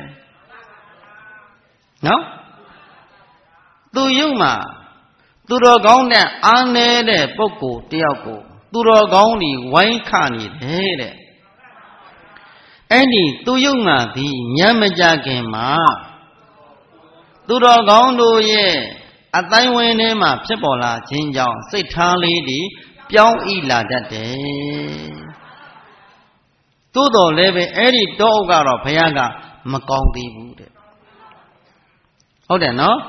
နော်သူရုပ်မှာသူတော်ကောင်းတဲ့အားနေတဲ့ပုဂ္ဂိုလ်တယောက်ကိုသူတော်ကောင်းတွေဝိုင်းခနေတယ်တဲ့အဲ့ဒီသူယုံမှာဒီညမကြခင်မှာသူတော်ကောင်းတို့ရဲ့အတိုင်းဝင်ထဲမှာဖြစ်ပေါ်လာခြင်းကြောင့်စိတ်ထားလေးတွေပြောင်းဤလာတတ်တယ်သို့တော်လည်းပဲအဲ့ဒီတောအုပ်ကတော့ဘုရားကမကောင်းသေးဘူးတဲ့ဟုတ်တယ်နော်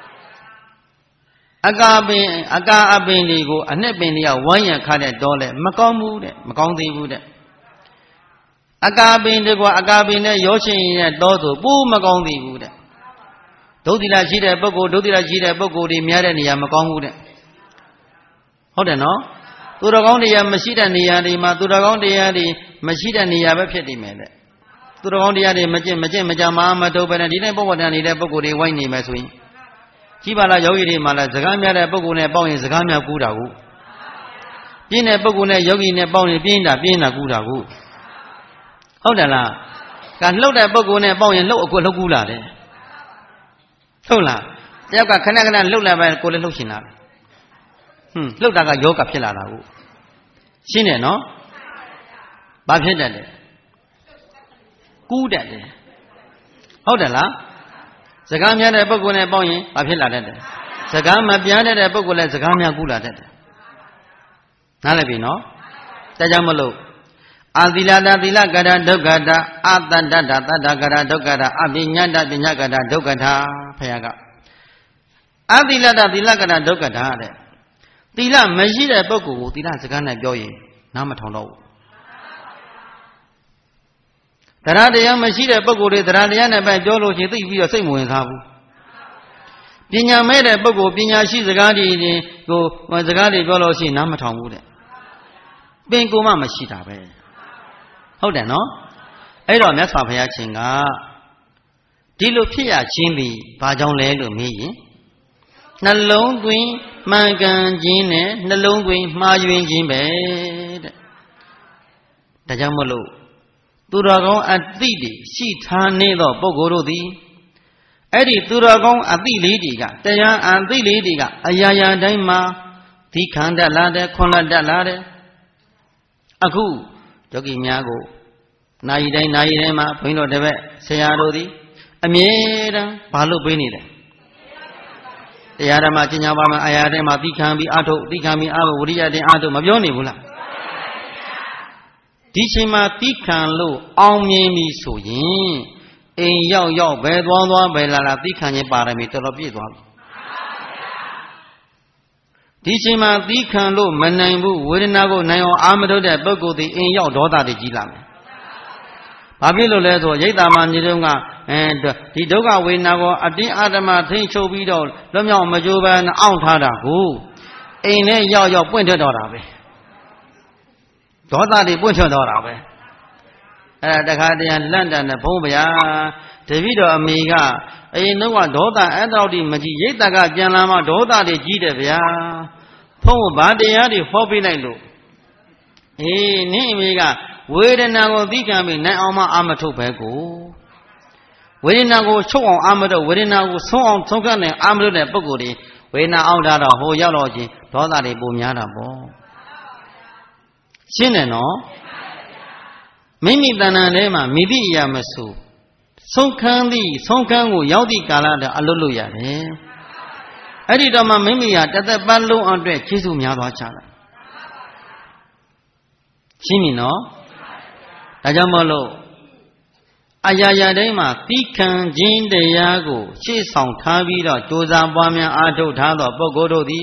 အကာအပင်တွေကိုအနှစ်ပင်တွေကဝိုင်းရခတဲ့တောလဲမကောင်းဘူးတဲ့မကောင်းသေးဘူးတဲ့အကာပင်တကွာအကာပင်နဲ့ရောချင်းရဲ့တောဆိုပိုးမကောင်းသေးဘူးတဲ့ဒုတိယရှိတဲ့ပုဂ္ဂိုလ်တွေများတဲ့နေရာမကောင်းဘူးတဲ့ဟုတ်တယ်နော်သူတော်ကောင်းတရားမရှိတဲ့နေရာတွေမှာသူတော်ကောင်းတရားတွေမရှိတဲ့နေရာပဲဖြစ်နေမယ်တဲ့သူတော်ကောင်းတရားတွေမကျင့်မကြမှာမထုတ်ပဲနဲ့ဒီနေ့ပုဂ္ဂိုလ်တန်နေတဲ့ပုဂ္ဂိုလ်တွေဝိုင်းနေမယ်ဆိုရင်ကြည့်ပါလားယောဂီတွေမှာလားစကားများတဲ့ပုဂ္ဂိုလ်နဲ့ပေါင်းရင်စကားများကူးတာကိုပြင်းတဲ့ပုဂ္ဂိုလ်နဲ့ယောဂီနဲ့ပေါင်းရင်ပြင်းတာကူးတာကိုဟုတ်တယ်လားကလှုပ်တဲ့ပုဂ္ဂိုလ်နဲ့ပေါင်းရင်လှုပ်အကွက်လှုပ်ကူးလာတယ်ဟုတ်လားတယောက်ကခဏလှုပ်လာပဲကိုယ်လည်းလှုပ်ရှင်လာလှုပ်တာကယောဂဖြစ်လာတာကိုရှင်းတယ်နော်ဘာဖြစ်တတ်တယ်ကူးတတ်တယ်ဟုတ်တယ်လားစကားများတဲ့ပုဂ္ဂိုလ်နဲ့ပေါင်းရင်ဘာဖြစ်လာတတ်တယ်စကားမပြောတဲ့ပုဂ္ဂိုလ်လည်းစကားများကူးလာတတ်တယ်နားလည်ပြီနော်ဒါကြောင့်မလို့အာသီလတာသီလကရဒုက္ခတာအတတ္တတတ္တကရဒုက္ခတာအပညာတပညာကရဒုက္ခတာဖခင်ကအသီလတာသီလကရဒုက္ခတာတဲ့သီလမရှိတဲ့ပုဂ္ဂိုလ်ကိုသီလစကားနဲ့ပြောရင်နားမထောင်တော့ဘူးတရားတရားမရှိတဲ့ပုဂ္ဂိုလ်တွေတရားတရားနဲ့ပဲပြောလို့ရှိရင်သိပြီးတော့စိတ်မဝင်စားဘူးပညာမဲ့တဲ့ပုဂ္ဂိုလ်ပညာရှိစကားတွေကိုစကားတွေပြောလို့ရှိရင်နားမထောင်ဘူးတဲ့ပင်ကိုမှမရှိတာပဲဟုတ်တယ်နော်အဲ့တော့မြတ်စွာဘုရားရှင်ကဒီလိုဖြစ်ရခြင်းသည်ဘာကြောင့်လဲလို့မေးရင်နှလုံးသွင်းမှန်ကန်ခြင်းနဲ့နှလုံးသွင်းမှားယွင်းခြင်းပဲတဲ့ဒါကြောင့်မလို့သူတော်ကောင်းအသိတွေရှိထားနေသောပုဂ္ဂိုလ်တို့သည်အဲ့ဒီသူတော်ကောင်းအသိလေးတွေကတရားအသိလေးတွေကအရာရာတိုင်းမှာဒီခံတတ်လာတယ်ခွန်လတ်တတ်လာတယ်အခုယောဂီများကိုနာယီတိုင်းမှာဘုန်းကြီးတို့တပည့်ဆရာတို့သည်အမြဲတမ်းဘာလို့ပေးနေလဲတရားဓမ္မကျင့်ကြပါမယ်အာရတဲ့မှာသိခံပြီးအာထုတ်သိခံပြီးအာဝရိယတဲ့အာထုတ်မပြောနေဘူးလားဒီချိန်မှာသိခံလို့အောင်မြင်ပြီဆိုရင်အိမ်ရောက်ဘယ်သွားဘယ်လာသိခံခြင်းပါရမီတော်တော်ပြည့်သွားပြီဒီချိန်မှာသီးခံလို့မနိုင်ဘူးဝေဒနာကိုနိုင်အောင်အာမထုတ်တဲ့ပုဂ္ဂိုလ်ဒီအိမ်ရောက်ဒေါသတွေကြီးလာမယ်။ဘာဖြစ်လို့လဲဆိုရိတ်တာမှာမြေတုံးကဒီဒုက္ခဝေဒနာကိုအတင်းအာဓမ္မထိန်းချုပ်ပြီးတော့လွတ်မြောက်မကြိုးပမ်းအောင်ထားတာကိုအိမ်နဲ့ရောက်ပွင့်ထွက်တော့တာပဲ။ဒေါသတွေပွင့်ထွက်တော့တာပဲ။အဲ့ဒါတခါတည်းလန့်တန်တဲ့ဘုန်းဗျာတပည့်တော်အမေကအရင်တော့ဒေါသအဲ့တော်ဒီမကြည့်ရိတ်တာကပြန်လာမှဒေါသတွေကြီးတယ်ဗျာဖုံးဘာတရားတွေဟောပေးလိုက်လို့နင်းအမေကဝေဒနာကိုသိခံပြီးနိုင်အောင်မအာမထုတ်ပဲကိုဝေဒနာကိုချုပ်အောင်အာမထုတ်ဝေဒနာကိုဆုံးအောင်ဆုံးခတ်နိုင်အာမထုတ်တဲ့ပုဂ္ဂိုလ်တွေဝေဒနာအောင်တာတော့ဟိုရောက်တော့ချင်းဒေဒေါသတွေပုံများတာပေါ့ရှင်းတယ်နော်မိမိတဏ္ဍာထဲမှာမိသည့်အရာမဆိုဆုံးခန်းကိုရောက်သည့်ကာလတည်းအလွတ်လို့ရတယ်အဲ့ဒီတော့မှမိမိဟာတသက်ပတ်လုံးအတွက်ကျေးဇူးများသွားကြတာရှင်းပြီနော်ဒါကြောင့်မို့လို့အရာရာတိုင်းမှာသီးခံခြင်းတရားကိုရှေ့ဆောင်ထားပြီးတော့ကြိုးစားပွားများအားထုတ်ထားသောပုဂ္ဂိုလ်တို့သည်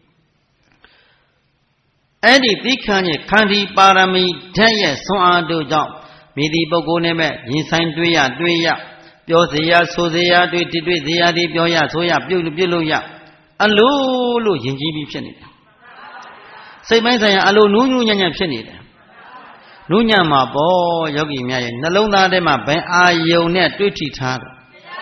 အဲ့ဒီသီးခံခြင်းခန္တီပါရမီဓာတ်ရဲ့ဆွမ်းအားတို့ကြောင့်မိသည့်ပုဂ္ဂိုလ်နဲ့မဲ့ရင်ဆိုင်တွေ့ရပြောစေရဆိုစေရတွေ့စေရသည်ပြောရဆိုရပြုလို့ရအလိုလို့ယဉ်ကျေးပြီးဖြစ်နေတယ်စိတ်ပိုင်းဆိုင်ရာအလိုနူးညံ့ညံ့ဖြစ်နေတယ်နူးညံ့မှာပေါ့ယောဂီများရဲ့နှလုံးသားထဲမှာဘယ်အာယုံနဲ့တွေးထိထားတယ်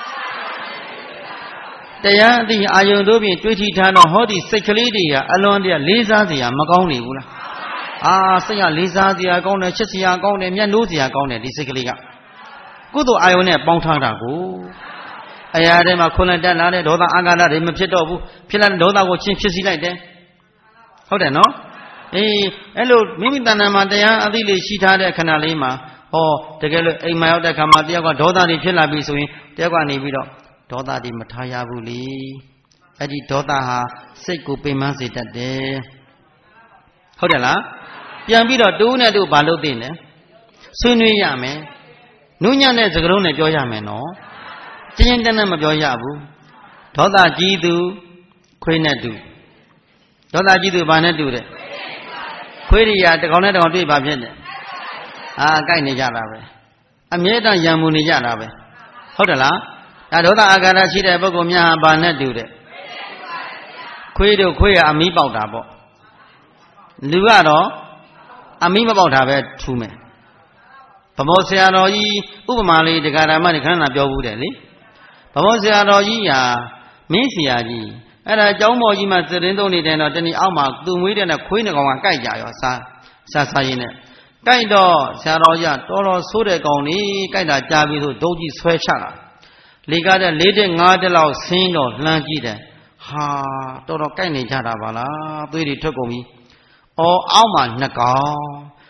တရားအသည့်အာယုံတို့ဖြင့်တွေးထိထားတော့ဟောဒီစိတ်ကလေးတွေကအလွန်တည်းလေးစားစရာမကောင်းနေဘူးလားစိတ်ကလေးစားစရာကောင်းတယ်ချစ်စရာကောင်းတယ်မျက်နှိုးစရာကောင်းတယ်ဒီစိတ်ကလေးကကုသိုလ်အာယုံနဲ့ပေါင်းထားတာကိုအရာထဲမှာခွန်လက်တက်လာတဲ့ဒေါသအာဃာတတွေမဖြစ်တော့ဘူးဖြစ်လာတဲ့ဒေါသကိုချင်းဖြစ်စီလိုက်တယ်ဟုတ်တယ်နော်အဲ့လိုမိမိတဏ္ဍာမှာတရားအသိလေးရှိထားတဲ့ခဏလေးမှာတကယ်လို့အိမ်မှာရောက်တဲ့ခါမှာတယောက်ကဒေါသတွေဖြစ်လာပြီဆိုရင်တယောက်ကနေပြီးတော့ဒေါသတွေမထားရဘူးလေအဲ့ဒီဒေါသဟာစိတ်ကိုပင်ပန်းစေတတ်တယ်ဟုတ်တယ်လားပြန်ပြီးတော့တူးနဲ့တူဘာလို့သိလဲဆွေးနွေးရမယ်နုညံ့တဲ့စကားလုံးနဲ့ပြောရမယ်နော်ချင်းတန်းနဲ့မပြောရဘူးဒေါသကြီးသူခွေးနဲ့တူဒေါသကြီးသူဘာနဲ့တူတဲ့ခွေးရိယာတကောင်နဲ့တကောင်တွေ့ပါဖြစ်တယ်ကြိုက်နေကြတာပဲအမြဲတမ်းရံမှုနေကြတာပဲဟုတ်တယ်လားဒါဒေါသအာဃာတရှိတဲ့ပုဂ္ဂိုလ်များဟာဘာနဲ့တူတဲ့ခွေးတို့ခွေးကအမီးပေါက်တာပေါ့လူကတော့အမီးမပေါက်တာပဲထူးမယ်ဗမောဆရာတော်ကြီးဥပမာလေးတရားဓမ္မတွေခဏခဏပြောဘူးတယ်လေဗမောဆရာတော်ကြီးဟာမင်းဆရာကြီးအဲ့ဒါအကြောင်းပေါ်ကြီးမှသရင်သုံးနေတဲ့တော့တနည်းအောက်မှာသူ့မွေးတဲ့ခွေးနှကောင်ကကြိုက်ကြရောစားရင်းနဲ့ကြိုက်တော့ဆရာတော်ကြီးတော်တော်ဆိုးတဲ့ကောင်ကြီးကြိုက်တာကြားပြီးဆိုဒုတ်ကြီးဆွဲချတာလေကားတဲ့4တဲ့5တဲ့လောက်ဆင်းတော့လှမ်းကြည့်တယ်တော်တော်ကြိုက်နေကြတာပါလားသွေးတွေထွက်ကုန်ပြီအောက်မှာ2ကောင်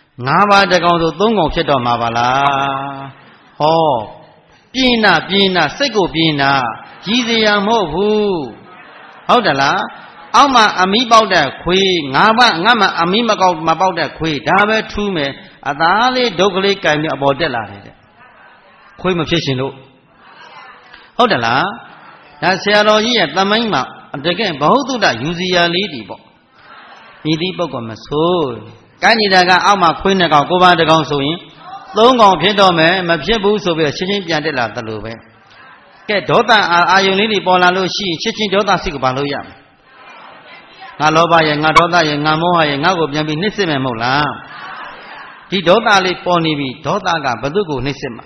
5ပါး1ကောင်ဆို3ကောင်ဖြစ်တော့မှာပါလားပြင်းနာစိတ်ကိုပြင်းနာကြီးစရာမဟုတ်ဘူးဟုတ်တယ်လားအောက်မှာအမီးပေါက်တဲ့ခွေး5ပါးငါမှအမီးမပေါက်တဲ့ခွေးဒါပဲထူးမယ်အသားလေးဒုက္ခလေးကင်ပြီးအပေါ်တက်လာတယ်တဲ့ခွေးမဖြစ်ရှင်လို့ဟုတ်တယ်လားဒါဆရာတော်ကြီးရဲ့တမိုင်းမှာတကယ်ဘ ഹു တုတယူစီယာလေးတွေပေါ့ဤသည့်ပုဂ္ဂိုလ်မဆိုးကိုင်းနေတာကအောက်မှာခွေး2ကောင်9ပါး1ကောင်ဆိုရင်3ကောင်ဖြစ်တော့မယ်မဖြစ်ဘူးဆိုပြီးချင်းချင်းပြန်တက်လာတယ်လို့ပဲကဲဒေါသအာယုန်လေးတွေပေါ်လာလို့ရှိရင်ချင်းချင်းဒေါသစိတ်ကိုဘာလို့ရမလဲငါလောဘရဲ့ငါဒေါသရဲ့ငါမောဟရဲ့ငါ့ကိုပြန်ပြီးနှိမ့်စစ်မယ်မဟုတ်လားဒီဒေါသလေးပေါ်နေပြီဒေါသကဘယ်သူကိုနှိမ့်စစ်မှာ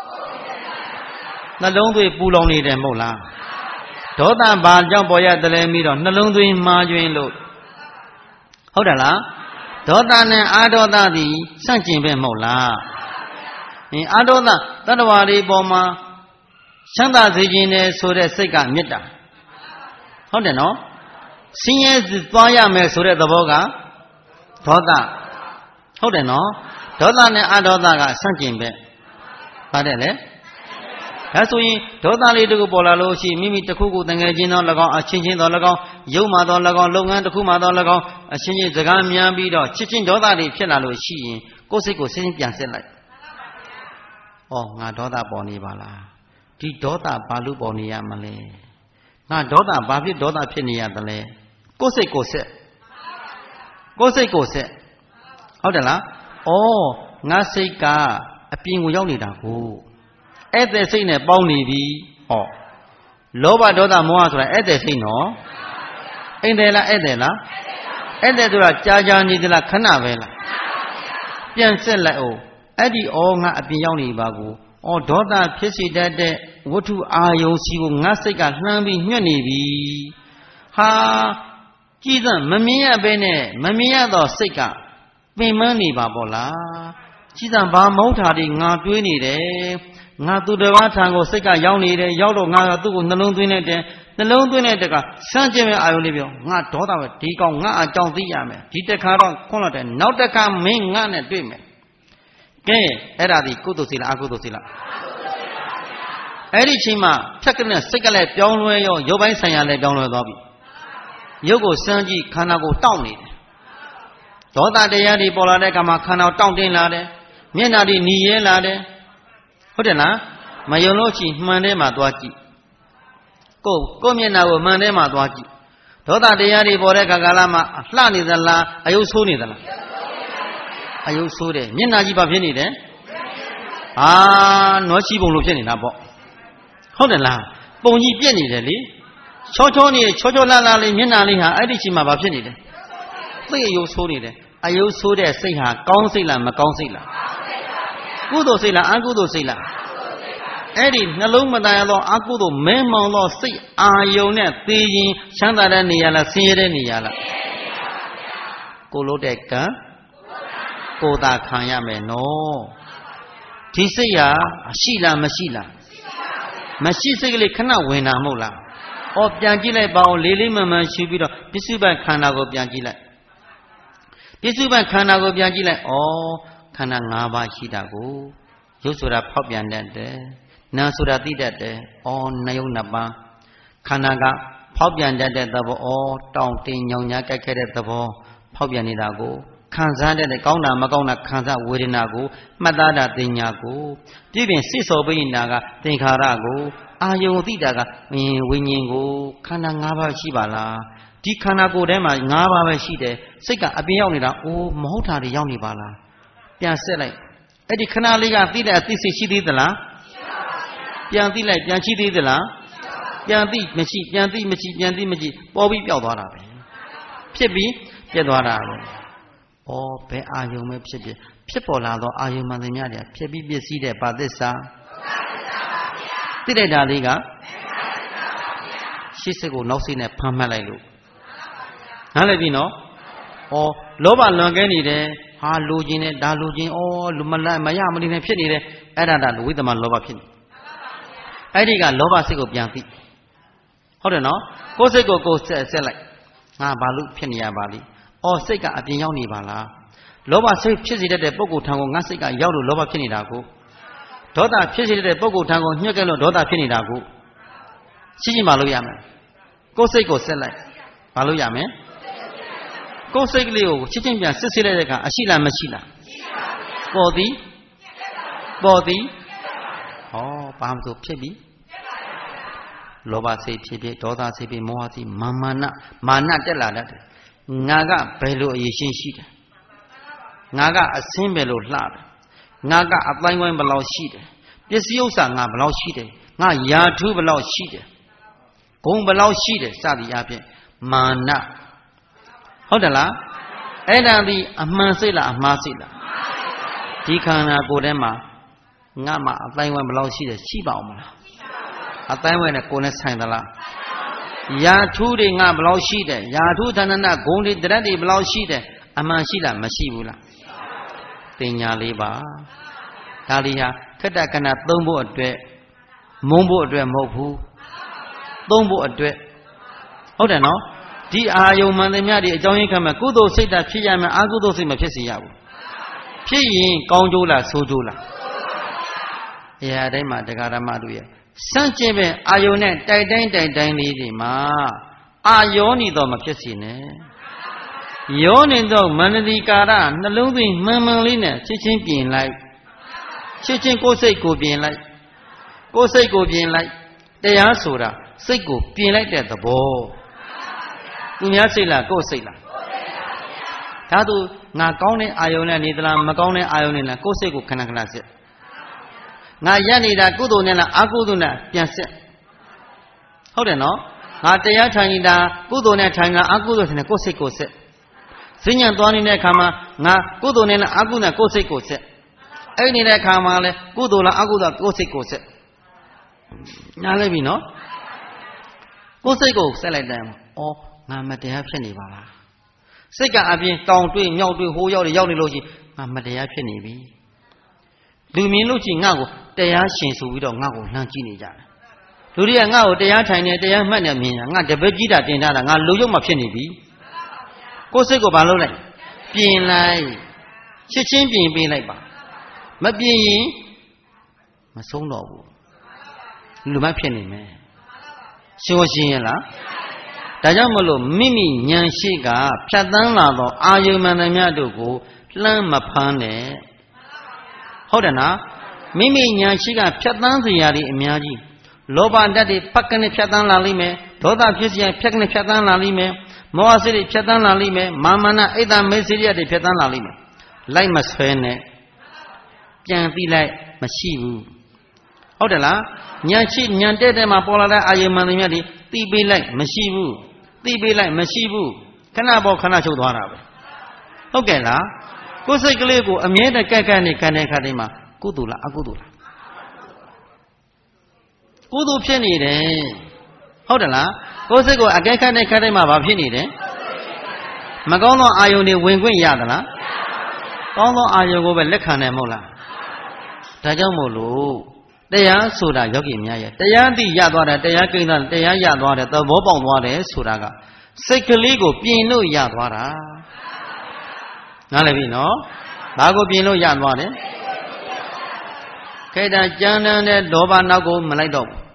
နှလုံးသွေးပူလောင်နေတယ်မဟုတ်လားဒေါသဘာကြောင့်ပေါ်ရတယ်လဲပြီးတော့နှလုံးသွေးမှားကျွင်းလို့ဟုတ်တယ်လားဒေါသနဲ့အာဒေါသသည်ဆန့်ကျင်ပဲမဟုတ်လားအာဒေါသတတ္တဝါတွေပေါ်မှာချမ်းသာစေခြင်းနဲ့ဆိုတဲ့စိတ်ကမေတ္တာဟုတ်တယ်နော်ဆင်းရဲသွားရမယ်ဆိုတဲ့သဘောကဒေါသဟုတ်တယ်နော်ဒေါသနဲ့အာဒေါသကဆန့်ကျင်ပဲပါတယ်လေဒါဆိုရင်ဒေါသလေးတစ်ခုပေါ်လာလို့ရှိရင်မိမိတစ်ခုခုတငယ်ချင်းတော့၎င်းအချင်းချင်းတော့၎င်းရုပ်မှတော့၎င်းလုပ်ငန်းတစ်ခုမှတော့၎င်းအချင်းချင်းစကားများပြီးတော့ချစ်ချင်းဒေါသတွေဖြစ်လာလို့ရှိရင်ကိုယ်စိတ်ကိုစဉ်းပြန်စစ်လိုက်ငါဒေါသပေါ်နေပါလားဒီဒေါသဘာလို့ပေါ်နေရမလဲငါဒေါသဘာဖြစ်ဒေါသဖြစ်နေရသလဲကိုယ်စိတ်ကိုစစ်ဟုတ်တယ်လားငါစိတ်ကအပြင်ကိုရောက်နေတာကိုဧည့်သည်စိတ်နဲ့ပေါင်းနေပြီလောဘဒေါသမောဟဆိုတာဧည့်သည်စိတ်နော်အိမ်တယ်လားဧည့်သည်လားဧည့်သည်ဆိုတာကြာနေသလားခဏပဲလားပြန်ဆက်လိုက်အဲ့ဒီငါအပြင်ရောက်နေပါကိုဒေါသဖြစ်စေတတ်တဲ့ဝတ္ထုအာယုံစီကိုငါစိတ်ကလှမ်းပြီးညှက်နေပြီကြည်စမ်းမမြင်ရပဲနဲ့မမြင်ရတော့စိတ်ကပင်ပန်းနေပါပေါ့လားကြည်စမ်းဘာမဟုတ်တာတွေငါတွေးနေတယ်ငါသူတစ်ပါးထံကိုစိတ်ကရောက်နေတယ်ရောက်တော့ငါသူ့ကိုနှလုံးသွင်းလိုက်တယ်နှလုံးသွင်းတဲ့တကစမ်းကျင်မဲ့အာယုလေးပြောငါဒေါသပဲဒီကောင်ငါအကြောင်းသိရမယ်ဒီတခါတော့ခွန်းလို့တဲ့နောက်တခါမင်းငါနဲ့တွေ့မယ်ကဲအဲ့ဒါဒီကုသိုလ်စိလားအကုသိုလ်စိလားအဲ့ဒီချိန်မှာဖြက်ကနဲ့စိတ်ကလည်းပြောင်းလဲရောရုပ်ပိုင်းဆိုင်ရာလည်းပြောင်းလဲသွားပြီရုပ်ကိုစမ်းကြည့်ခန္ဓာကိုတောင့်နေတယ်ဒေါသတရားတွေပေါ်လာတဲ့အခါမှာခန္ဓာတောင့်တင်းလာတယ်မျက်နှာတွေหนีရဲလာတယ်ဟုတ်တယ်လားမယုံလို့ချီမှန်ထဲမှာသွားကြည့်ကိုမျက်နှာကိုမှန်ထဲမှာသွားကြည့်ဒေါသတရားတွေပေါ်တဲ့အခါကာလမှာလှနေသလားအယုတ်ဆိုးနေသလားအယုတ်ဆိုးတယ်မျက်နှာကြီးဘာဖြစ်နေတယ်နွားချီပုံလိုဖြစ်နေတာပေါ့ဟုတ်တယ်လားပုံကြီးပြက်နေတယ်လေချောချောနေချောချောလှလှလေးမျက်နှာလေးဟာအဲ့ဒီချိန်မှာဘာဖြစ်နေတယ်သိအယုတ်ဆိုးနေတယ်အယုတ်ဆိုးတဲ့စိတ်ဟာကောင်းစိတ်လားမကောင်းစိတ်လားကုသိုလ်စိတ်လားအကုသိုလ်စိတ်လားအဲ့ဒီနှလုံးမတန်ရသောအကုသိုလ်မဲမောင်သောစိတ်အာယုံနဲ့သိရင်ချမ်းသာတဲ့နေရာလားဆင်းရဲတဲ့နေရာလားကိုလို့တဲ့ကံကိုသာခံရမယ်နော်ဒီစိတ်ဟာရှိလားမရှိလားမရှိစိတ်ကလေးခဏဝင်တာမဟုတ်လားပြန်ကြည့်လိုက်ပါဦးလေးလေးမှန်မှန်ရှုပြီးတော့ပစ္စုပန်ခန္ဓာကိုပြန်ကြည့်လိုက်ပစ္စုပန်ခန္ဓာကိုပြန်ကြည့်လိုက်ခန္ဓာ၅ပါးရှိတာကိုရုပ်ဆိုတာဖောက်ပြန်တတ်တယ်နာဆိုတာသိတတ်တယ်နှယုံနှစ်ပါးခန္ဓာကဖောက်ပြန်တတ်တဲ့သဘောတောင့်တင်းညောင်ညာကြိုက်ခဲ့တဲ့သဘောဖောက်ပြန်နေတာကိုခံစားတတ်တဲ့ကောင်းတာမကောင်းတာခံစားဝေဒနာကိုမှတ်သားတာသိညာကိုပြည့်ပြင်စိတ်စောပိနာကသင်္ခါရကိုအာယုံသိတာကဝိညာဉ်ကိုခန္ဓာ၅ပါးရှိပါလားဒီခန္ဓာကိုယ်ထဲမှာ၅ပါးပဲရှိတယ်စိတ်ကအပြင်ရောက်နေတာမဟုတ်တာတွေရောက်နေပါလားပြန်ဆက်လိုက်အဲ့ဒီခဏလေးကသိတဲ့အသိစိတ်ရှိသေးသလားပြန်သိလိုက်ပြန်ရှိသေးသလားပြန်သိမရှိပြန်သိမရှိပြန်သိမရှိပေါ်ပြီးပျောက်သွားတာပဲဖြစ်ပြီးပြတ်သွားတာပဲဘယ်အာယုံပဲဖြစ်ပေါ်လာသောအာယုံမှန်သမျှတွေဖြစ်ပြီးပြည့်စည်တဲ့ဗာသစ္စာသိလိုက်တာလေးကရှေ့စိတ်ကိုနောက်စိတ်နဲ့ဖမ်းမှတ်လိုက်လို့နားလည်ပြီနော်လောဘလွန်ကဲနေတယ်လိုချင်တယ်ဒါလိုချင်မရမနေနဲ့ဖြစ်နေတယ်အဲ့ဒါဝိသမလောဘဖြစ်နေအဲ့ဒီကလောဘစိတ်ကိုပြန်သိဟုတ်တယ်နော်ကိုယ်စိတ်ကိုကိုယ်ဆက်လိုက်ငါဘာလို့ဖြစ်နေရပါလိစိတ်ကအပြင်ရောက်နေပါလားလောဘစိတ်ဖြစ်စေတတ်တဲ့ပုဂ္ဂိုလ်ထံကိုငါစိတ်ကရောက်လို့လောဘဖြစ်နေတာကိုဒေါသဖြစ်စေတတ်တဲ့ပုဂ္ဂိုလ်ထံကိုညှက်ကြလို့ဒေါသဖြစ်နေတာကိုရှိမှလို့ရမယ်ကိုယ်စိတ်ကိုဆက်လိုက်ဘာလို့ရမယ်ကိုယ်စိတ်ကလေးကိုချင်းချင်းပြန်စစ်ဆေးလိုက်တဲ့အခါအရှိလားမရှိလားပေါ်သည်ဘာမှမဆိုဖြစ်ပြီလောဘစိတ်ဖြစ်ဖြစ်ဒေါသစိတ်ဖြစ်မောဟစိတ်မာနတက်လာတတ်တယ်ငါကဘယ်လိုအရေးရှင်းရှိတယ်ငါကအစင်းဘယ်လိုလှတယ်ငါကအတိုင်းဝိုင်းဘယ်လောက်ရှိတယ်ပစ္စည်းဥစ္စာငါဘယ်လောက်ရှိတယ်ငါယာထုဘယ်လောက်ရှိတယ်ဂုံဘယ်လောက်ရှိတယ်စသည်အပြင်မာနဟုတ်တယ်လားအဲ့ဒါဒီအမှန်စိတ်လားအမှားစိတ်လားဒီခန္ဓာကိုယ်ထဲမှာငါမှအတိုင်းဝိုင်းဘယ်လောက်ရှိတယ်ရှိပါအောင်မလားအတိုင်းဝိုင်းနဲ့ကိုယ်နဲ့ဆိုင်သလားယာထုတွေငါဘယ်လောက်ရှိတယ်ယာထုသဏ္ဍာန်ဂုံတွေတရက်တွေဘယ်လောက်ရှိတယ်အမှန်ရှိလားမရှိဘူးလားတင်ညာလေးပါဒါလေးဟာခက်တကနာသုံးဖို့အတွက်မုန်းဖို့အတွက်မဟုတ်ဘူးသုံးဖို့အတွက်ဟုတ်တယ်နော်ဒီအာယုံမှန်သမျှဒီအကြောင်းရင်းခံမဲ့ကုသိုလ်စိတ်ဓာတ်ဖြစ်ရမယ်အကုသိုလ်စိတ်မဖြစ်စေရဘူးဖြစ်ရင်ကောင်းကျိုးလားဆိုးကျိုးလားအရာတိုင်းမှာတရားဓမ္မတို့ရဲ့စန့်ကျင်ပဲအာယုံနဲ့တိုက်တိုင်းလေးတွေမှာအာယောနေတော့မဖြစ်စေနဲ့ယောနေတော့မနတိကာရနှလုံးသွင်းမှန်လေးနဲ့ချစ်ချင်းပြင်လိုက်ချစ်ချင်းကိုယ်စိတ်ကိုပြင်လိုက်ကိုယ်စိတ်ကိုပြင်လိုက်တရားဆိုတာစိတ်ကိုပြင်လိုက်တဲ့သဘောသူများစိတ်လားကိုယ်စိတ်လားဒါသူငါကောင်းတဲ့အာယုံနဲ့နေသလားမကောင်းတဲ့အာယုံနဲ့လားကိုယ်စိတ်ကိုခဏခဏစစ်ငါရက်နေတာကုသိုလ်နဲ့လားအကုသိုလ်နဲ့ပြန်စစ်ဟုတ်တယ်နော်ငါတရားထိုင်နေတာကုသိုလ်နဲ့ထိုင်တာအကုသိုလ်နဲ့ကိုယ်စိတ်ကိုစစ်ဈဉ္ဉံသွားနေတဲ့အခါမှာငါကုသိုလ်နဲ့လားအကုသိုလ်နဲ့ကိုယ်စိတ်ကိုစစ်အဲ့နေတဲ့အခါမှာလဲကုသိုလ်လားအကုသိုလ်ကိုယ်စိတ်ကိုစစ်နားလည်ပြီနော်ကိုယ်စိတ်ကိုဆက်လိုက်တယ်ငါမတရားဖြစ်နေပါလားစိတ်ကအပြင်တောင်တွေးမြောက်တွေးဟိုရောက်နေလို့ရှိငါမတရားဖြစ်နေပြီလူမြင်လို့ရှိငါ့ကိုတရားရှင်ဆိုပြီးတော့ငါ့ကိုလှမ်းကြည့်နေကြတယ်လူတွေကငါ့ကိုတရားထိုင်နေတရားမှတ်နေမြင်ငါတပည့်ကြီးတာတင်ထားတာငါလူရုပ်မှဖြစ်နေပြီကိုယ်စိတ်ကိုဘာလုပ်လိုက်ပြင်လိုက်ချက်ချင်းပြင်ပေးလိုက်ပါမပြင်ရင်မဆုံးတော့ဘူးလူမဖြစ်နေမယ်ရှင်းရှင်းရလားဒါကြောင့်မလို့မိမိဉာဏ်ရှိကဖြတ်တန်းလာသောအာယုမန္တမြတ်တို့ကိုလှမ်းမဖမ်းနဲ့ဟုတ်တယ်နော်မိမိဉာဏ်ရှိကဖြတ်တန်းစရာတွေအများကြီးလောဘဓာတ်တွေဖက်ကနေဖြတ်တန်းလာလိမ့်မယ်ဒေါသဖြစ်စရာဖြတ်ကနေဖြတ်တန်းလာလိမ့်မယ်မောဟစိတ်တွေဖြတ်တန်းလာလိမ့်မယ်မာမနာအိတ်တမေစိရိယတွေဖြတ်တန်းလာလိမ့်မယ်လိုက်မဆွဲနဲ့ပြန်ပြီးလိုက်မရှိဘူးဟုတ်တယ်လားဉာဏ်ရှိဉာဏ်တဲ့မှာပေါ်လာတဲ့အာယုမန္တမြတ်တွေသိပေးလိုက်မရှိဘူးသိပေးလိုက်မရှိဘူးခဏပေါ်ခဏချုပ်သွားတာပဲဟုတ်ကဲ့လားကိုယ်စိတ်ကလေးကိုအမြဲတည်းကက်ကက်နေခံတဲ့ခါတိုင်းမှာကုသိုလ်လားအကုသိုလ်လားကုသိုလ်ဖြစ်နေတယ်ဟုတ်တယ်လားကိုယ်စိတ်ကိုအကဲခတ်တဲ့ခါတိုင်းမှာဘာဖြစ်နေတယ်မကောင်းသောအာယုန်တွေဝင်ခွင့်ရသလားကောင်းသောအာယုန်ကိုပဲလက်ခံတယ်မဟုတ်လားဒါကြောင့်မို့လို့တရားဆိုတာယောဂီများရဲ့တရားသိရသွားတယ်တရားကိန်းသားတရားရသွားတယ်သဘောပေါက်သွားတယ်ဆိုတာကစိတ်ကလေးကိုပြင်လို့ရသွားတာနားလည်ပြီနော်ဘာကိုပြင်လို့ရသွားတယ်ခေတ္တကြမ်းတမ်းတဲ့လောဘနောက်ကိုမလိုက်တော့ဘူး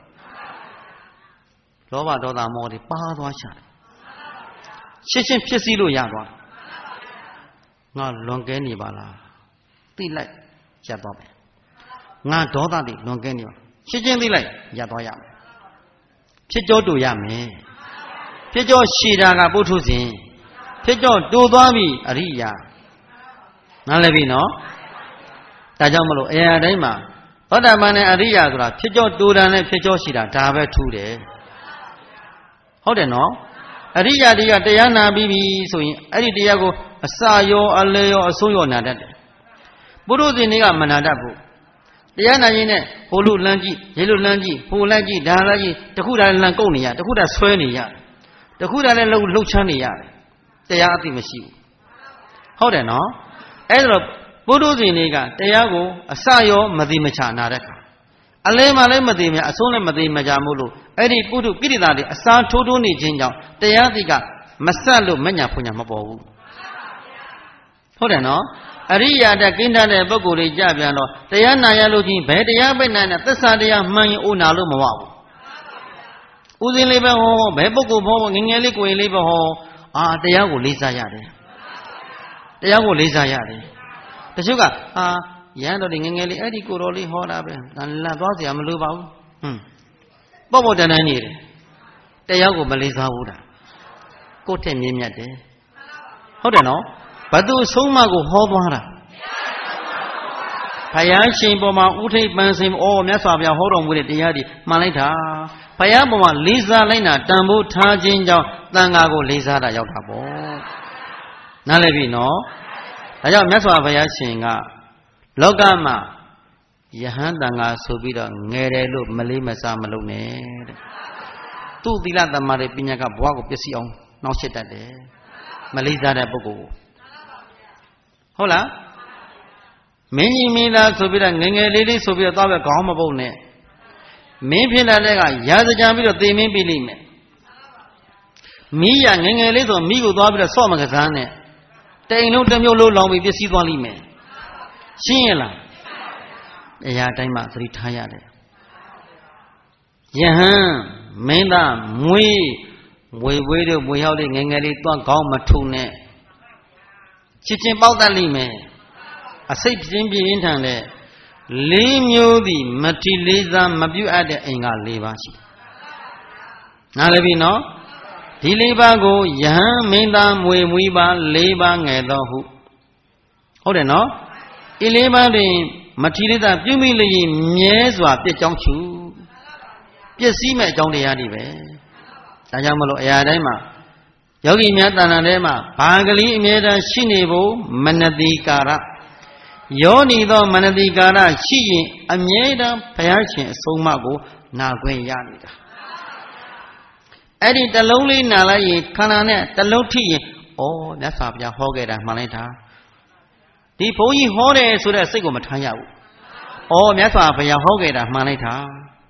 လောဘဒေါသမောဟတွေပါသွားရှာတယ်ရှင်းရှင်းဖြစ်စည်းလို့ရသွားငါလွန်ကဲနေပါလားသိလိုက်ရပ်သွားမယ်ငါဒေါသတွေလွန်ကဲနေပါရှင်းရှင်းသိလိုက်ရပ်သွားရမယ်ဖြစ်ကြောတူရမယ်ဖြစ်ကြောရှည်တာကပုထုဇဉ်ဖြစ်ကြောတူသွားပြီအရိယာနားလည်ပြီနော်ဒါကြောင့်မလို့အရာတိုင်းမှာသောတာပန်နဲ့အရိယာဆိုတာဖြစ်ကြောတူတာနဲ့ဖြစ်ကြောရှည်တာဒါပဲထူးတယ်ဟုတ်တယ်နော်အရိယာတွေကတရားနာပြီးပြီဆိုရင်အဲ့ဒီတရားကိုအစရောအလေရောအဆုံးရောနာတတ်တယ်ပုရုဇဉ်တွေကမနာတတ်ဘူးတရားနာရင်နဲ့ဟိုလိုလမ်းကြည့်ရေလိုလမ်းကြည့်ဟိုလမ်းကြည့်ဒါလမ်းကြည့်တခုတည်းလမ်းကုန်နေရတခုတည်းဆွဲနေရတခုတည်းလည်းလှုပ်ချမ်းနေရတယ်တရားအသိမရှိဘူးဟုတ်တယ်နော်အဲ့ဒါပုရုဇဉ်တွေကတရားကိုအစရောမသိမချနာတဲ့ခါအလဲမှလည်းမသိမြအဆုံးလည်းမသိမကြမို့လို့အဲ့ဒီပုထုကိရိတာတွေအစားထိုးထိုးနေခြင်းကြောင့်တရားသိကမဆက်လို့မညာဖွညာမပေါ်ဘူးဟုတ်တယ်နော်အရိယာတကိဋ္ဌတဲ့ပုဂ္ဂိုလ်တွေကြပြန်တော့တရားနာရလို့ချင်းဘယ်တရားပဲနာနဲ့သစ္စာတရားမှန်ရင်အိုနာလို့မဝဘူးဦးစင်းလေးပဲဟောဘယ်ပုဂ္ဂိုလ်ဟောငငယ်လေးကိုယ်လေးပဲဟောအာတရားကိုလေးစားရတယ်တရားကိုလေးစားရတယ်တချို့ကရဟန်းတော်တွေငငယ်လေးအဲ့ဒီကိုတော်လေးဟောတာပဲလန့်သွားเสียမလိုပါဘူးပေါ့ပေါ့တန်းတန်းနေတယ်တရားကိုမလေးစားဘူးတာကိုယ့်ထက်မြင့်မြတ်တယ်ဟုတ်တယ်နော်ဘသူဆုံးမကိုဟောသွားတာဘုရားရှင်ပေါ်မှာဥထိပ်ပန်းစင်မြတ်စွာဘုရားဟောတော်မူတဲ့တရားတွေမှန်လိုက်တာဘုရားပေါ်မှာလေးစားလိုက်တာတန်ဖိုးထားခြင်းကြောင့်သံဃာကိုလေးစားတာရောက်တာပေါ့နားလည်ပြီနော်ဒါကြောင့်မြတ်စွာဘုရားရှင်ကလောကမှာယဟန်တန်ဃာဆိုပြီးတော့ငယ်တယ်လို့မလေးမစားမလုပ်နဲ့တဲ့သူ့သီလသမာဓိပညာကဘဝကိုပျက်စီးအောင်နှောက်ယှက်တတ်တယ်မလေးစားတဲ့ပုဂ္ဂိုလ်ကိုဟုတ်လားမင်းကြီးမင်းသားဆိုပြီးတော့ငငယ်လေးလေးဆိုပြီးတော့သွားပဲခေါင်းမပုတ်နဲ့မင်းဖြစ်လာတဲ့ကရာဇကြံပြီးတော့သေမင်းပြီးလိမ့်မယ်မိရငငယ်လေးဆိုမိကိုသွားပြီးတော့ဆော့မကစားနဲ့တိမ်လုံးတစ်မျိုးလုံးလောင်ပြီးပျက်စီးသွားလိမ့်မယ်ရှင်းရလားတရားတိုင်းမှာသတိထားရတယ်ယဟန်မင်းသားမွေဝေတို့မွေရောက်လေးငငယ်လေးသွားခေါင်းမထုံနဲ့ချစ်ချင်းပေါက်တတ်လိမ့်မယ်အစိတ်ပြင်းပြင်းထန်တဲ့လေးမျိုးသည်မတိလေးစားမပြုတ်အပ်တဲ့အင်္ဂါ၄ပါးရှိနားလည်ပြီနော်ဒီ၄ပါးကိုယဟန်မင်းသားမွေမွေးပါ၄ပါးငယ်သောဟုဟုတ်တယ်နော်ဤ၄ပါးတွင်မတိလေးစားပြုမိလျင်မြဲစွာပြည့်ကြောင်းချူပျက်စီးမဲ့အကြောင်းတရားတွေပဲဒါကြောင့်မလို့အရာတိုင်းမှာယောဂီများတဏ္ဍာထဲမှာဘာကလေးအမြဲတမ်းရှိနေဖို့မနတိကာရယောနီသောမနတိကာရရှိရင်အမြဲတမ်းဘုရားရှင်အဆုံးအမကိုနာခွင့်ရနေတာအဲ့ဒီတစ်လုံးလေးနာလိုက်ရင်ခန္ဓာနဲ့တစ်လုံးထိရင်မြတ်စွာဘုရားဟောခဲ့တာမှန်လိုက်တာဒီဘုန်းကြီးဟောတယ်ဆိုတဲ့စိတ်ကိုမထားရဘူးမြတ်စွာဘုရားဟောခဲ့တာမှန်လိုက်တာ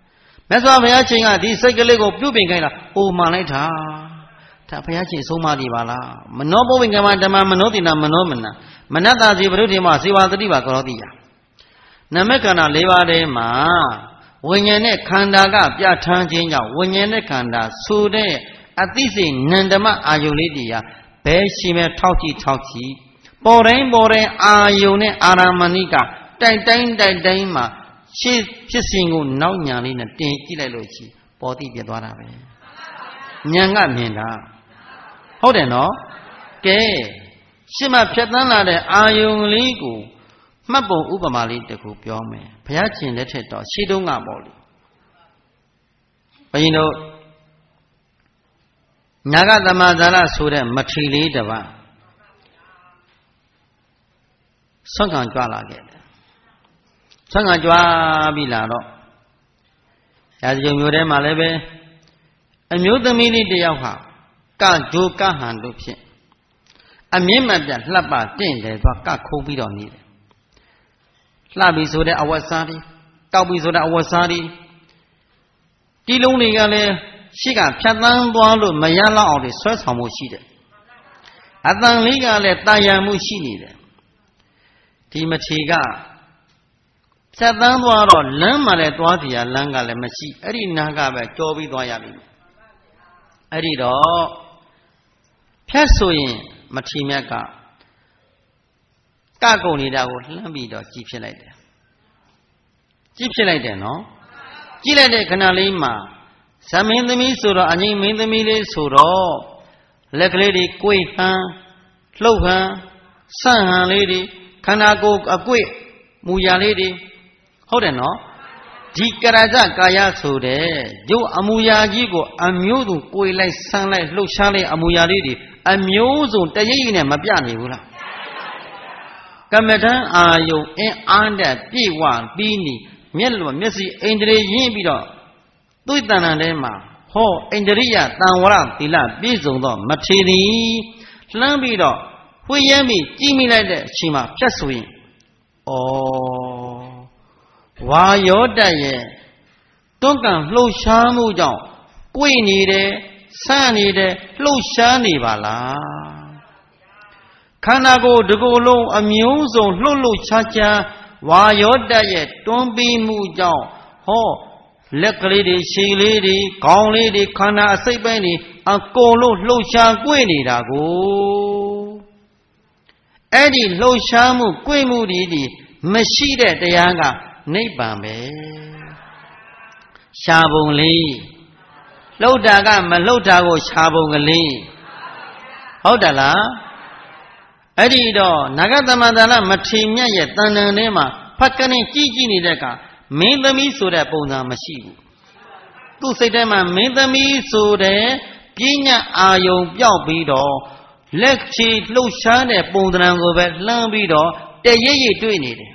မြတ်စွာဘုရားရှင်ကဒီစိတ်ကလေးကိုပြုပြင်ခိုင်းတာအိုမှန်လိုက်တာဒါဘုရားရှင်ဆုံးမနေပါလားမနောပုဗ္ဗင်္ဂမဓမ္မမနောတိနာမနောမနာမနတ္တစီပရုထေမစေဝသတိပါကရောတိယနမခန္ဓာ၄ပါးထဲမှာဝိညာဉ်နဲ့ခန္ဓာကပြဋ္ဌာန်းခြင်းကြောင့်ဝိညာဉ်နဲ့ခန္ဓာဆိုတဲ့အသိစိတ်နန္ဒမအာယုလေးတရားဘယ်ရှိမဲ့ထောက်ကြည့်ပေါ်တိုင်းအာယုနဲ့အာရမဏိကတိုက်တိုင်းမှာရှေ့ဖြစ်စဉ်ကိုနောက်ညာလေးနဲ့တင်ကြည့်လိုက်လို့ရှိပေါ်တိပြသွားတာပဲဉာဏ်ကမြင်တာဟုတ်တယ်နော်ကဲရှင်းမဖြတ်သန်းလာတဲ့အာယုလေးကိုမှတ်ပုံဥပမာလေးတခုပြောမယ်ဘုရားရှင်လက်ထက်တော့ရှေ့တုန်းကပေါ့လေဘုရင်တို့ညာကသမဇာလဆိုတဲ့မထီလေးတစ်ပါးဆွမ်းခံကြွလာခဲ့တယ်ဆွမ်းခံကြွပြီးလာတော့ရာဇဂုံမျိုးထဲမှာလည်းပဲအမျိုးသမီးလေးတစ်ယောက်ဟာကဂျိုကဟန်တို့ဖြင့်အမြင့်မပြတ်လှပ်ပတင့်တယ်သွားကခုံးပြီးတော့နေတယ်လှပြီဆိုတဲ့အဝတ်စားတွေတောက်ပြီဆိုတဲ့အဝတ်စားတွေတီးလုံးတွေကလည်းရှိကဖြတ်သန်းသွားလို့မရလောက်အောင်ဆွဲဆောင်မှုရှိတယ်အတန်လေးကလည်းတာယာမှုရှိနေတယ်ဒီမထေကဖြတ်သန်းသွားတော့လမ်းမှာလည်းသွားစီရလမ်းကလည်းမရှိအဲ့ဒီနားကပဲကြောပြီးသွားရပြီအဲ့ဒီတော့ဖြတ်ဆိုရင်မထေမြတ်ကကုန်နေတာကိုလှမ်းပြီးတော့ကြည့်ဖြစ်လိုက်တယ်နော်ကြည့်လိုက်တဲ့ခဏလေးမှာဇမင်းသမီးဆိုတော့အငိမ့်မင်းသမီးလေးဆိုတော့လက်ကလေးတွေကိုယ်ဟန်းလှုပ်ဟန်းဆန့်ဟန်းလေးတွေခန္ဓာကိုယ်အကွေ့မူရလေးတွေဟုတ်တယ်နော်ဒီကရဇကာယဆိုတဲ့ရုပ်အမူအရာကြီးကိုအမျိုးစုံကိုယ်လိုက်ဆန်းလိုက်လှုပ်ရှားလိုက်အမူအရာလေးတွေအမျိုးစုံတရိပ်ရိပ်နဲ့မပြနေဘူးလားကမ္မထံအာယုံအင်းအားတဲ့ပြေဝပြီးနေမျက်စိအိန္ဒြေရင်းပြီးတော့သူ့တဏ္ဍာထဲမှာဟောအိန္ဒြိယတံဝရသီလပြည့်စုံသောမထေရီလှမ်းပြီးတော့ဝှေ့ရမ်းပြီးကြည့်မိလိုက်တဲ့အချိန်မှာဖြတ်ဆိုရင်ဝါယောတရဲ့တွန်းကန်လှုပ်ရှားမှုကြောင့်ကိုယ်နေတယ်ဆန့်နေတယ်လှုပ်ရှားနေပါလားခန္ဓာကိုယ်ဒီကိုယ်လုံးအမျိုးစုံလှုပ်ခြားခြားဝါယောတရဲ့တွန်းပြီးမှုကြောင့်ဟောလက်ကလေးတွေခြေလေးတွေခေါင်းလေးတွေခန္ဓာအစိတ်ပိုင်းတွေအကုန်လုံးလှုပ်ရှားကွေ့နေတာကိုအဲ့ဒီလှုပ်ရှားမှုကွေ့မှုတွေမရှိတဲ့တရားကနိဗ္ဗာန်ပဲရှားပုံလေးလှုပ်တာကမလှုပ်တာကိုရှားပုံကလေးဟုတ်တယ်လားအဲ့ဒီတော့နာဂသမန္တလမထေမြတ်ရဲ့တန်တန်ထဲမှာဖတ်ကနေကြည့်နေတဲ့အခါမင်းသမီးဆိုတဲ့ပုံစံမရှိဘူးသူ့စိတ်ထဲမှာမင်းသမီးဆိုတဲ့ပညာအာယုံပြောက်ပြီးတော့လက်ချီလှုပ်ရှားတဲ့ပုံသဏ္ဍာန်ကိုပဲလှမ်းပြီးတော့တရိပ်ရိပ်တွေ့နေတယ်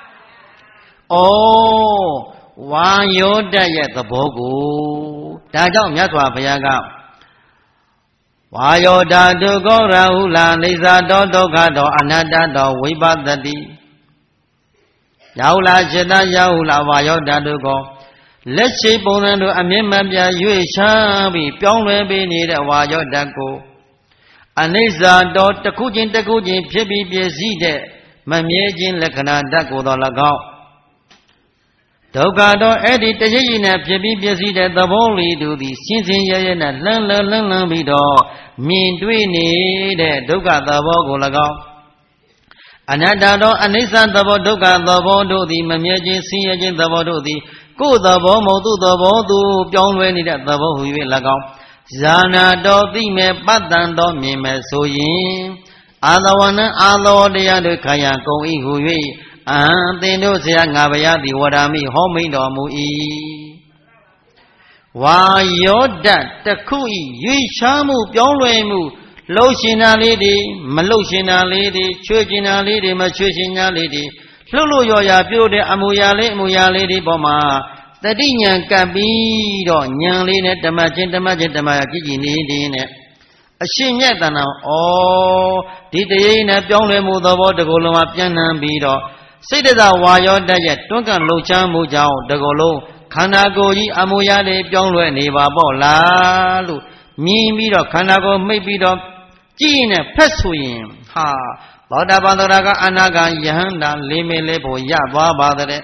ဝါယောတရဲ့သဘောကိုဒါကြောင့်မြတ်စွာဘုရားကဝါယောဓာတုကောရဟုလာနေသာတောဒုက္ခတောအနတ္တတောဝိပဿတိရောက်လာจิตရောက်လာဝါယောဓာတုကောလက်ရှိပုံစံတို့အမြင့်မပြရွေ့ချမ်းပြီးပြောင်းလဲပေးနေတဲ့ဝါယောဓာတ်ကိုအနိစ္စတောတစ်ခုချင်းဖြစ်ပြီးပြည့်စည်တဲ့မမြဲခြင်းလက္ခဏာဓာတ်ကိုတော်၎င်းဒုက္ခတော့အဲ့ဒီတရည်ရည်နဲ့ဖြစ်ပြီးပြည့်စည်တဲ့သဘောလေးတို့သည်ရှင်းရှင်းရဲရဲနဲ့လှမ်းပြီးတော့မြင်တွေ့နေတဲ့ဒုက္ခသဘောကို၎င်းအနတ္တတော့အနိစ္စသဘောဒုက္ခသဘောတို့သည်မမြဲခြင်းဆင်းရဲခြင်းသဘောတို့သည်ကိုယ်သဘောမဟုတ်သူသဘောသူပြောင်းလဲနေတဲ့သဘောဟူ၍၎င်းဇာနာတော်သိမဲ့ပတ္တန်တော်မြင်မဲ့ဆိုရင်အာသဝနံအာသောတရားတို့ခါရကုန်၏ဟူ၍သင်တို့ဆရာငါဘုရားသည်ဝရမိဟောမိန်တော်မူ၏ဝါယောဓာတ်တစ်ခု၏ရွေ့ရှားမှုပြောင်းလဲမှုလှုပ်ရှင်တာလေးတွေမလှုပ်ရှင်တာလေးတွေချွေရှင်တာလေးတွေမချွေရှင်တာလေးတွေလှုပ်ရော်ရာပြိုးတဲ့အမူအရာလေးတွေပေါ်မှာတတိညာကပ်ပြီးတော့ဉာဏ်လေးနဲ့ဓမ္မချင်းကြည်နေနဲ့အရှင်မြတ်တဏ္ဍာဒီတရေနဲ့ပြောင်းလဲမှုသဘောတကူလုံးမှာပြန်နှံပြီးတော့စိတ်တဇဝါယောတရဲ့တွန်းကန်လှုပ်ရှားမှုကြောင့်တကူလုံးခန္ဓာကိုယ်ကြီးအမူအရာတွေပြောင်းလဲနေပါပေါ့လားလို့မြင်ပြီးတော့ခန္ဓာကိုယ်မိတ်ပြီးတော့ကြည့်နေဖက်ဆိုရင်ဟာသောတာပန်သရကအနာဂံယဟန္တာလေးမေလေးဖို့ရသွားပါတဲ့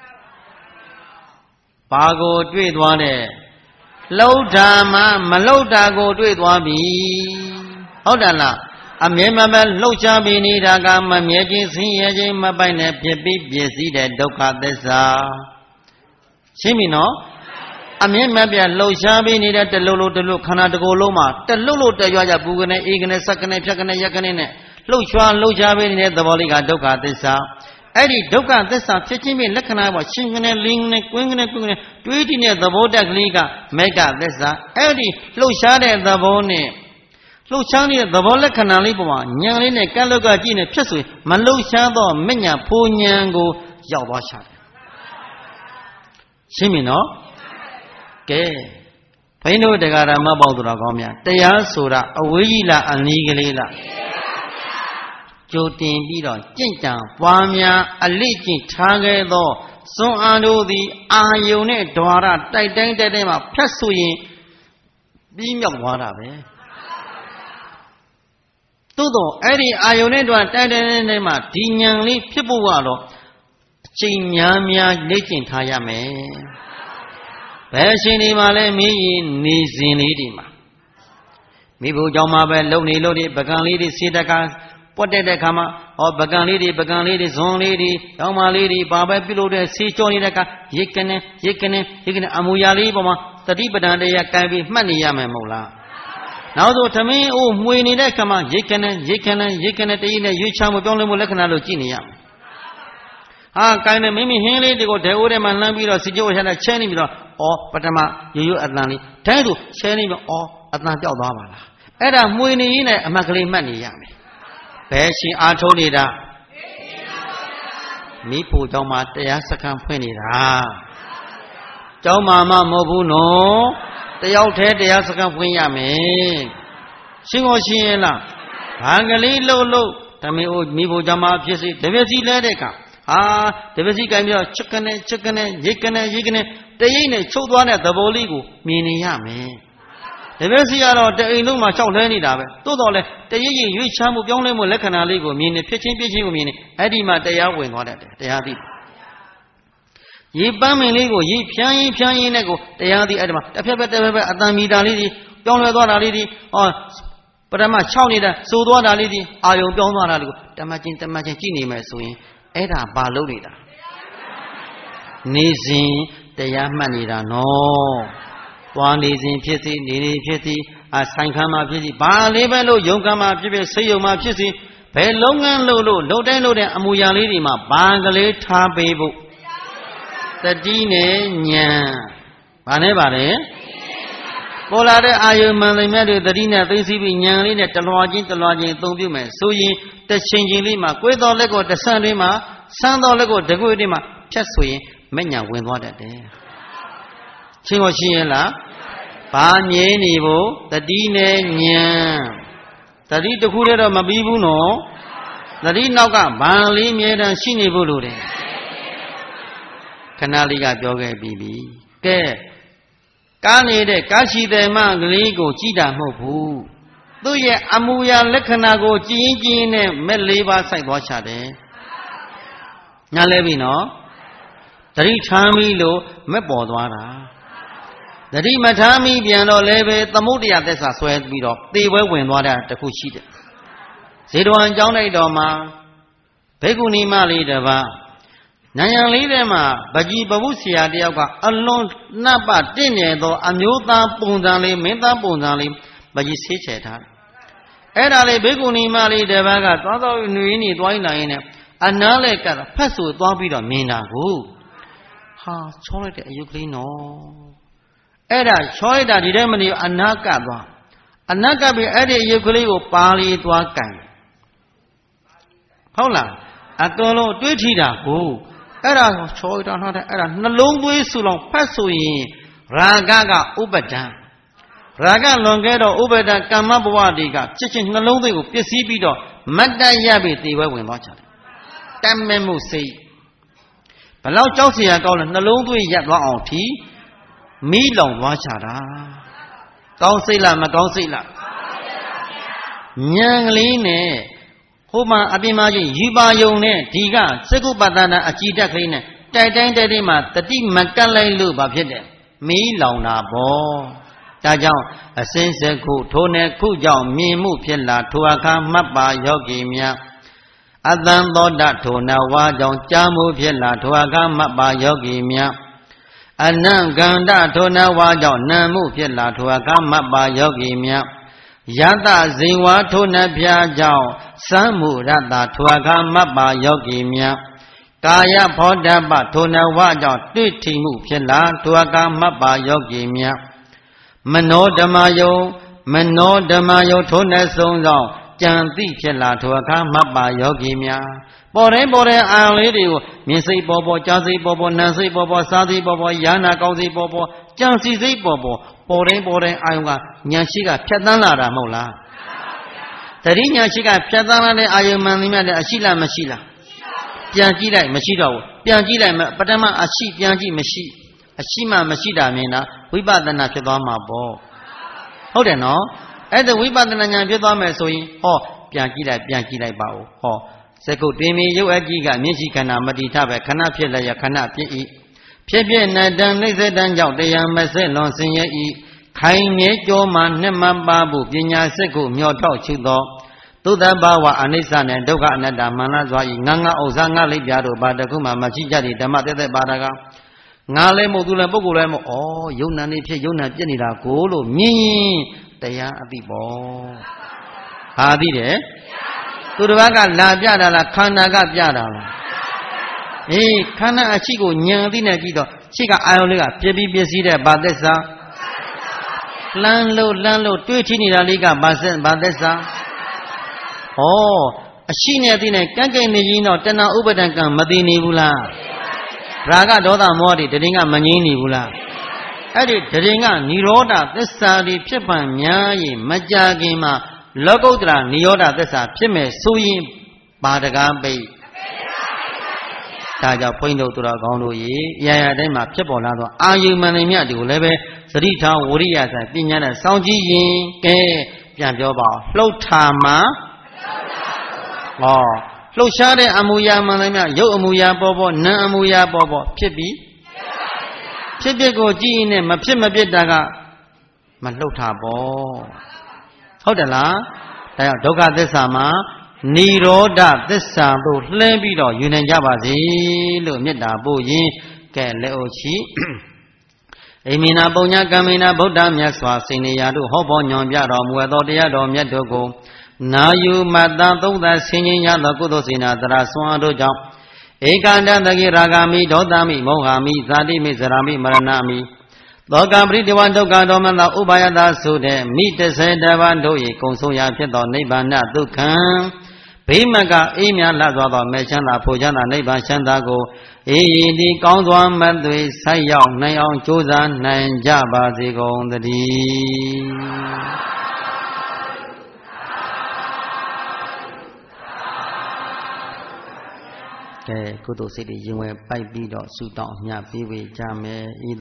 ဘာကိုတွေ့သွားတဲ့လှုပ်တာမှမလှုပ်တာကိုတွေ့သွားပြီဟုတ်တယ်လားအမြဲမပဲလှုပ်ရှားပြီးနေတာကမမြဲခြင်းဆင်းရဲခြင်းမပိုင်နဲ့ဖြစ်ပြီးပြည့်စည်တဲ့ဒုက္ခသစ္စာရှင်းပြီနော်အမြဲမပြလှုပ်ရှားပြီးနေတဲ့တလူလူတလူခန္ဓာတစ်ကိုယ်လုံးမှာတလူလူတရွာကြပူကနေအေးကနေစက်ကနေဖြတ်ကနေရက်ကနေနဲ့လှုပ်ရှားပြီးနေတဲ့သဘောလေးကဒုက္ခသစ္စာအဲ့ဒီဒုက္ခသစ္စာဖြစ်ခြင်းဖြင့်လက္ခဏာပေါ့ရှင်ကနေလင်းကနေကွင်းကနေတွေးတည်တဲ့သဘောတက်ကလေးကမေဃသစ္စာအဲ့ဒီလှုပ်ရှားတဲ့သဘောနဲ့လှုပ်ရှားနေတဲ့သဘောလက္ခဏာလေးပေါ်မှာဉာဏ်လေးနဲ့ကန့်လောက်ကကြည့်နေဖြစ်ဆိုရင်မလှုပ်ရှားသောမဉဏ်ဖိုးဉဏ်ကိုရောက်သွားရှာတယ်ရှင်းပြီနော်ကဲဘိန်းတို့တရားဓမ္မပေါက်တော်ကောင်းများတရားဆိုတာအဝေးကြီးလားအနီးကလေးလားကြိုတင်ပြီးတော့ကြင့်ကြံပွားများအလေးကျင့်ထားခဲ့သောစွန်အားတို့သည်အာယုန်နဲ့ဓဝါရတိုက်တိုင်းတိုက်တိုင်းမှာဖြတ်ဆိုရင်ပြီးမြောက်သွားတာပဲသို့တော့အဲ့ဒီအာယုန်နဲ့ဓဝါတိုက်တိုင်းတိုင်းမှာဒီဉာဏ်လေးဖြစ်ဖို့ကတော့အချိန်များများလေ့ကျင့်ထားရမယ်ဘယ်ရှင်ဒီမှာလဲမင်းရင်နေစဉ်လေးဒီမှာမိဖို့ကြောင့်မှာပဲလုံနေလို့ဒီပကံလေးတွေစေတကပွက်တဲ့ခါမှာဟောပကံလေးတွေဇွန်လေးတွေတောင်းမလေးတွေဘာပဲပြုလို့တဲ့ဆေးကြောနေတဲ့ကရိတ်ကနေအမူအရာလေးပေါ်မှာသတိပဋ္ဌာန်တရားကံပြီးမှတ်နေရမယ်မဟုတ်လားနောက်ဆိုသမင်းအိုးမှွေနေတဲ့ခါမှာရိတ်ကနေတည်းနဲ့ရွေးချမှုပြောင်းလဲမှုလက္ခဏာလို့ကြည့်နေရမယ်ဟာကိုင်းနေမိမိဟင်းလေးတွေကိုဒဲအိုးထဲမှာလှမ်းပြီးတော့စီကျိုးရတဲ့ချဲနေပြီးတော့ပထမရိုးအတန်လေးတဲဆိုချဲနေပြီးအတန်ပြောက်သွားပါလားအဲ့ဒါမှွေနေရင်လည်းအမှတ်ကလေးမှတ်နေရမယ်ဘယ်ရှင်အားထုတ်နေတာမိဖို့เจ้าမှာတရားစခန်းဖွင့်နေတာเจ้าမှာမမဟုတ်ဘူးနော်တယောက်တည်းတရားစခန်းဖွင့်ရမယ်ရှင်းကိုရှင်းရလားဘာကလေးလှုပ်ဓမင်းအိုမိဖို့เจ้าမှာဖြစ်စီတပည့်စီလဲတဲ့ကတပည့်စီကံပြီးတော့ချက်ကနေရိတ်ကနေတရိပ်နဲ့ချုပ်သွားတဲ့သဘောလေးကိုမြင်နေရမယ်တပည့်စီကတော့တအိမ်လုံးမှာရှောက်လဲနေတာပဲတိုးတော်လဲတရိပ်ရွေးချမ်းမှုပြောင်းလဲမှုလက္ခဏာလေးကိုမြင်နေဖြစ်ချင်းကိုမြင်နေအဲ့ဒီမှာတရားဝင်သွားတတ်တယ်တရားသိရေပန်းမင်လေးကိုရေဖြန်းရင်နဲ့ကိုတရားသိအဲ့ဒီမှာတစ်ဖက်အတန်မီတာလေးတွေပြောင်းလဲသွားတာလေးတွေပထမ6နေတာစိုးသွားတာလေးတွေအာယုံပြောင်းသွားတာလေးကိုတမချင်းကြည့်နေမယ်ဆိုရင်အဲ့ဒါဘာလုပ်နေတာနေစဉ်တရားမှတ်နေတာနော်သွားနေစဉ်ဖြစ်စီနေဖြစ်စီဆိုင်ခမ်းမှာဖြစ်စီဘာလေးပဲလို့ယုံကံမှာဖြစ်ဖြစ်စိတ်ယုံမှာဖြစ်စီဘယ်လုပ်ငန်းလုပ်တဲ့အမူအရာလေးတွေမှာဘာကလေးထားပေးဖို့တတိနဲ့ဉာဏ်ဘာနဲ့ပါလဲပေါ်လာတဲ့အာယုံမှန်တယ်မြတ်တွေတတိနဲ့သိသိပြီးဉာဏ်လေးနဲ့တလွာချင်းအသုံးပြုမယ်ဆိုရင်တစ်ချိန်ချင်းလေးမှာကိုယ်တော်လက်ကိုတဆန့်လေးမှာဆန်းတော်လက်ကိုတကွေးလေးမှာဖြတ်ဆိုရင်မဉဏ်ဝင်သွားတတ်တယ်ချင်းကိုရှင်းရလားဘာငြိနေဖို့တတိနဲ့ဉာဏ်တတိတစ်ခုတည်းတော့မပြီးဘူးနော်တတိနောက်ကဘာလေးမြဲတမ်းရှိနေဖို့လိုတယ်ခဏလေးကပြောခဲ့ပြီးပြီကဲကားနေတဲ့ကားရှိတယ်မှကလေးကိုကြည်တာမဟုတ်ဘူးသူ့ရဲ့အမူအရာလက္ခဏာကိုကြည်ရင်နဲ့မဲ့၄ပါးစိုက်သွားချတယ်ညာလဲပြီနော်တတိထားမိလို့မဲ့ပေါ်သွားတာတတိမထားမိပြန်တော့လည်းပဲသမုဒ္ဒရာသက်စာဆွဲပြီးတော့သေပွဲဝင်သွားတာတခုရှိတယ်ဇေတဝန်ကျောင်းလိုက်တော်မှာဘိက္ခုနီမလေးတစ်ပါးနယံလေးထဲမှာဗကြီးပဝုဆရာတယောက်ကအလွန်နှပ်ပတင့်နေသောအမျိုးသားပုံစံလေးမင်းသားပုံစံလေးဗကြီးဆေးချယ်ထားတယ်အဲ့ဒါလေးဘိက္ခုနီမလေးတစ်ပါးကသွားနှွေးနေသွားလာရင်လည်းအနားလက်ကဖတ်ဆိုသွားပြီးတော့မြင်တာကိုချောလိုက်တဲ့အယုတ်ကလေးနော်အဲ့ဒါချောလိုက်တာဒီထဲမနေအနားကသွားအနားကပြီးအဲ့ဒီအယုတ်ကလေးကိုပါလီသွားကန်ဟုတ်လားအတော်လုံးတွေးထီတာကိုအဲ့ဒါချောလိုက်တာဟုတ်တယ်အဲ့ဒါနှလုံးသွေးဆူလောင်ဖတ်ဆိုရင်ရာဂကဥပဒံရာဂလွန်ခဲ့တော့ဥပဒံကမ္မဘဝတွေကချက်ချင်းနှလုံးသွေးကိုပျက်စီးပြီးတော့မတ်တရပြီးတေဝဲဝင်သွားကြတယ်တမ်းမဲ့မှုစိတ်ဘယ်လောက်ကြောက်เสียကောင်းလဲနှလုံးသွေးရက်သွားအောင်ထီမီးလောင်သွားချတာကောင်းစိတ်လားမကောင်းစိတ်လားဉာဏ်ကလေးနဲ့ဟိုမှာအပြင်မှာချင်းယူပါယုံနဲ့ဒီကစကုပ္ပတနာအကြည်တက်ကလေးနဲ့တိုက်တိုင်းတိုက်တိုင်းမှာတတိမကတ်လိုက်လို့ဘာဖြစ်တယ်မီးလောင်တာပေါ့ဒါကြောင့်အစင်းစကုထိုနဲ့ခုကြောင့်မြင်မှုဖြစ်လာထိုအခါမှတ်ပါယောဂီများအတန်သောတထိုနဝါကြောင့်ကြားမှုဖြစ်လာထိုအခါမှတ်ပါယောဂီများအနံကန္တထိုနဝါကြောင့်နာမှုဖြစ်လာထိုအခါမှတ်ပါယောဂီများယတဇိဝါထိုနဖျားကြောင့်စမ်းမှုရတထိုအခါမှတ်ပါယောဂီများကာယဖောဓပ္ပထိုနဝါကြောင့်တွေ့ထီမှုဖြစ်လာထိုအခါမှတ်ပါယောဂီများမနောဓမ္မယုထိုနဲ့ဆုံးဆောင်ကြံသိဖြစ်လာထိုအခါမှတ်ပါယောဂီများပေါ်တဲ့အာရုံလေးတွေကိုမြင်စိတ်ပေါ်ကြားစိတ်ပေါ်နာစိတ်ပေါ်စားစိတ်ပေါ်ယာနာကောင်းစိတ်ပေါ်ကြံစီစိတ်ပေါ်တဲ့အာရုံကဉာဏ်ရှိကဖြတ်တန်းလာတာမဟုတ်လားတတိဉာဏ်ရှိကဖြတ်တန်းလာတဲ့အာရုံမှန်သမျှတဲ့အရှိလားမရှိလားပြန်ကြည့်လိုက်မရှိတော့ဘူးပြန်ကြည့်လိုက်ပထမအရှိပြန်ကြည့်မရှိအရှိမှမရှိတာမြင်တာဝိပဿနာဖြစ်သွားမှာပေါ့ဟုတ်တယ်နော်အဲ့ဒါဝိပဿနာဉာဏ်ဖြစ်သွားမယ်ဆိုရင်ဟောပြန်ကြည့်လိုက်ပါဦးဟောစကုတ်တင်မီရုပ်အကြည့်ကမျက်စိခန္ဓာမတိထပဲခဏဖြစ်လျက်ခဏပြည့်ဤဖြစ်နတံနှိစ္စတံကြောင့်တရားမဆက်လွန်ဆင်းရဲဤခိုင်မြဲကြောမှနှစ်မပါဖို့ပညာစကုမျောထောက်ချသောသုတဘာဝအနိစ္စနဲ့ဒုက္ခအနတ္တမှန်လားစွာဤငါဥစ္စာငါလိပ်ပြတို့ဘာတခုမှမရှိကြသည့်ဓမ္မတက်ပါတကားငါလည်းမဟုတ်သူလည်းပုဂ္ဂိုလ်လည်းမဟုတ်ယုံနာနေဖြစ်ယုံနာပြည့်နေတာကိုလို့မြင်ရင်တရားအသိပေါ့ဟာသိတယ်သူတစ်ပါးကလာပြတာလားခန္ဓာကပြတာလားအေးခန္ဓာအရှိကိုဉာဏ်အသိနဲ့ကြည့်တော့ရှိကအာယုံလေးကပြည့်ပြည့်စည်းတဲ့ဘာသစ္စာလှမ်းလို့တွေးထီနေတာလေးကဘာသစ္စာဩအရှိနဲ့အသိနဲ့ကန့်ကိန်းနေရင်တော့တဏှာဥပါဒံကံမသိနေဘူးလားရာဂဒေါသမောဟတွေတရင်ကမငြိမ်းနေဘူးလားအဲ့ဒီတရင်ကនិရောဓသစ္စာတွေဖြစ်ပံများရင်မကြခင်မှာလောကုတ္တရာនិရောဓသစ္စာဖြစ်မယ်ဆိုရင်ဘာတကားပိတ်ဒါကြောင့်ဘုန်းကြီးတို့သူတော်ကောင်းတို့ရေအရာရာတိုင်းမှာဖြစ်ပေါ်လာသောအာယုမှန်နေမြတ်တွေကိုလည်းပဲသတိထားဝရိယဆိုင်ပညာနဲ့စောင့်ကြည့်ရင်ကဲပြန်ပြောပါဦးလှုပ်ထာမှာလှုပ်ရှားတဲ့အမူအရာမှန်နေမြတ်ရုပ်အမူအရာပေါ်နာမ်အမူအရာပေါ်ဖြစ်ပြီးဖြစ်ကိုကြည့်ရင်လည်းမဖြစ်တာကမလှုပ်ထာပေါ့ဟုတ်တယ်လားဒါကြောင့်ဒုက္ခသစ္စာမှာនិရောဓသစ္စာတို့လှမ်းပြီးတော့ယူနိုင်ကြပါစေလို့မေတ္တာပို့ရင်ကဲလက်အိုချီအိမိနာပုံညာကမ္မိနာဗုဒ္ဓမြတ်စွာစိန်နေရာတို့ဟောပေါ်ညွန်ပြတော်မူသောတရားတော်မြတ်တို့ကိုနာယူမတ္တသုံးသဆင်ញင်ရသောကုသိုလ်စေနာသရဆွမ်းတို့ကြောင့်ဧကန္တတကိရာဂာမိဒေါသမိမောဟမိဇာတိမိဇရာမိမရဏမိသောကပရိဒေဝဒုက္ခဒေါမနဥပါယတာဆိုတဲ့မိ30တပါးတို့၏ကုံဆုံးရာဖြစ်သောနိဗ္ဗာန်ဒုက္ခံဘိမကအေးမြလာစွာသောမေချမ်းသာဖို့ချမ်းသာနိဗ္ဗာန်ချမ်းသာကိုအေးဤဒီကောင်းစွာမသွေဆိုက်ရောက်နိုင်အောင်ကြိုးစားနိုင်ကြပါစေကုန်သတည်းကဲကုသိုလ်စိတ်တွေရင်ဝယ်ပိုက်ပြီးတော့ဆုတောင်းအမြတ်ပေးဝေကြမယ်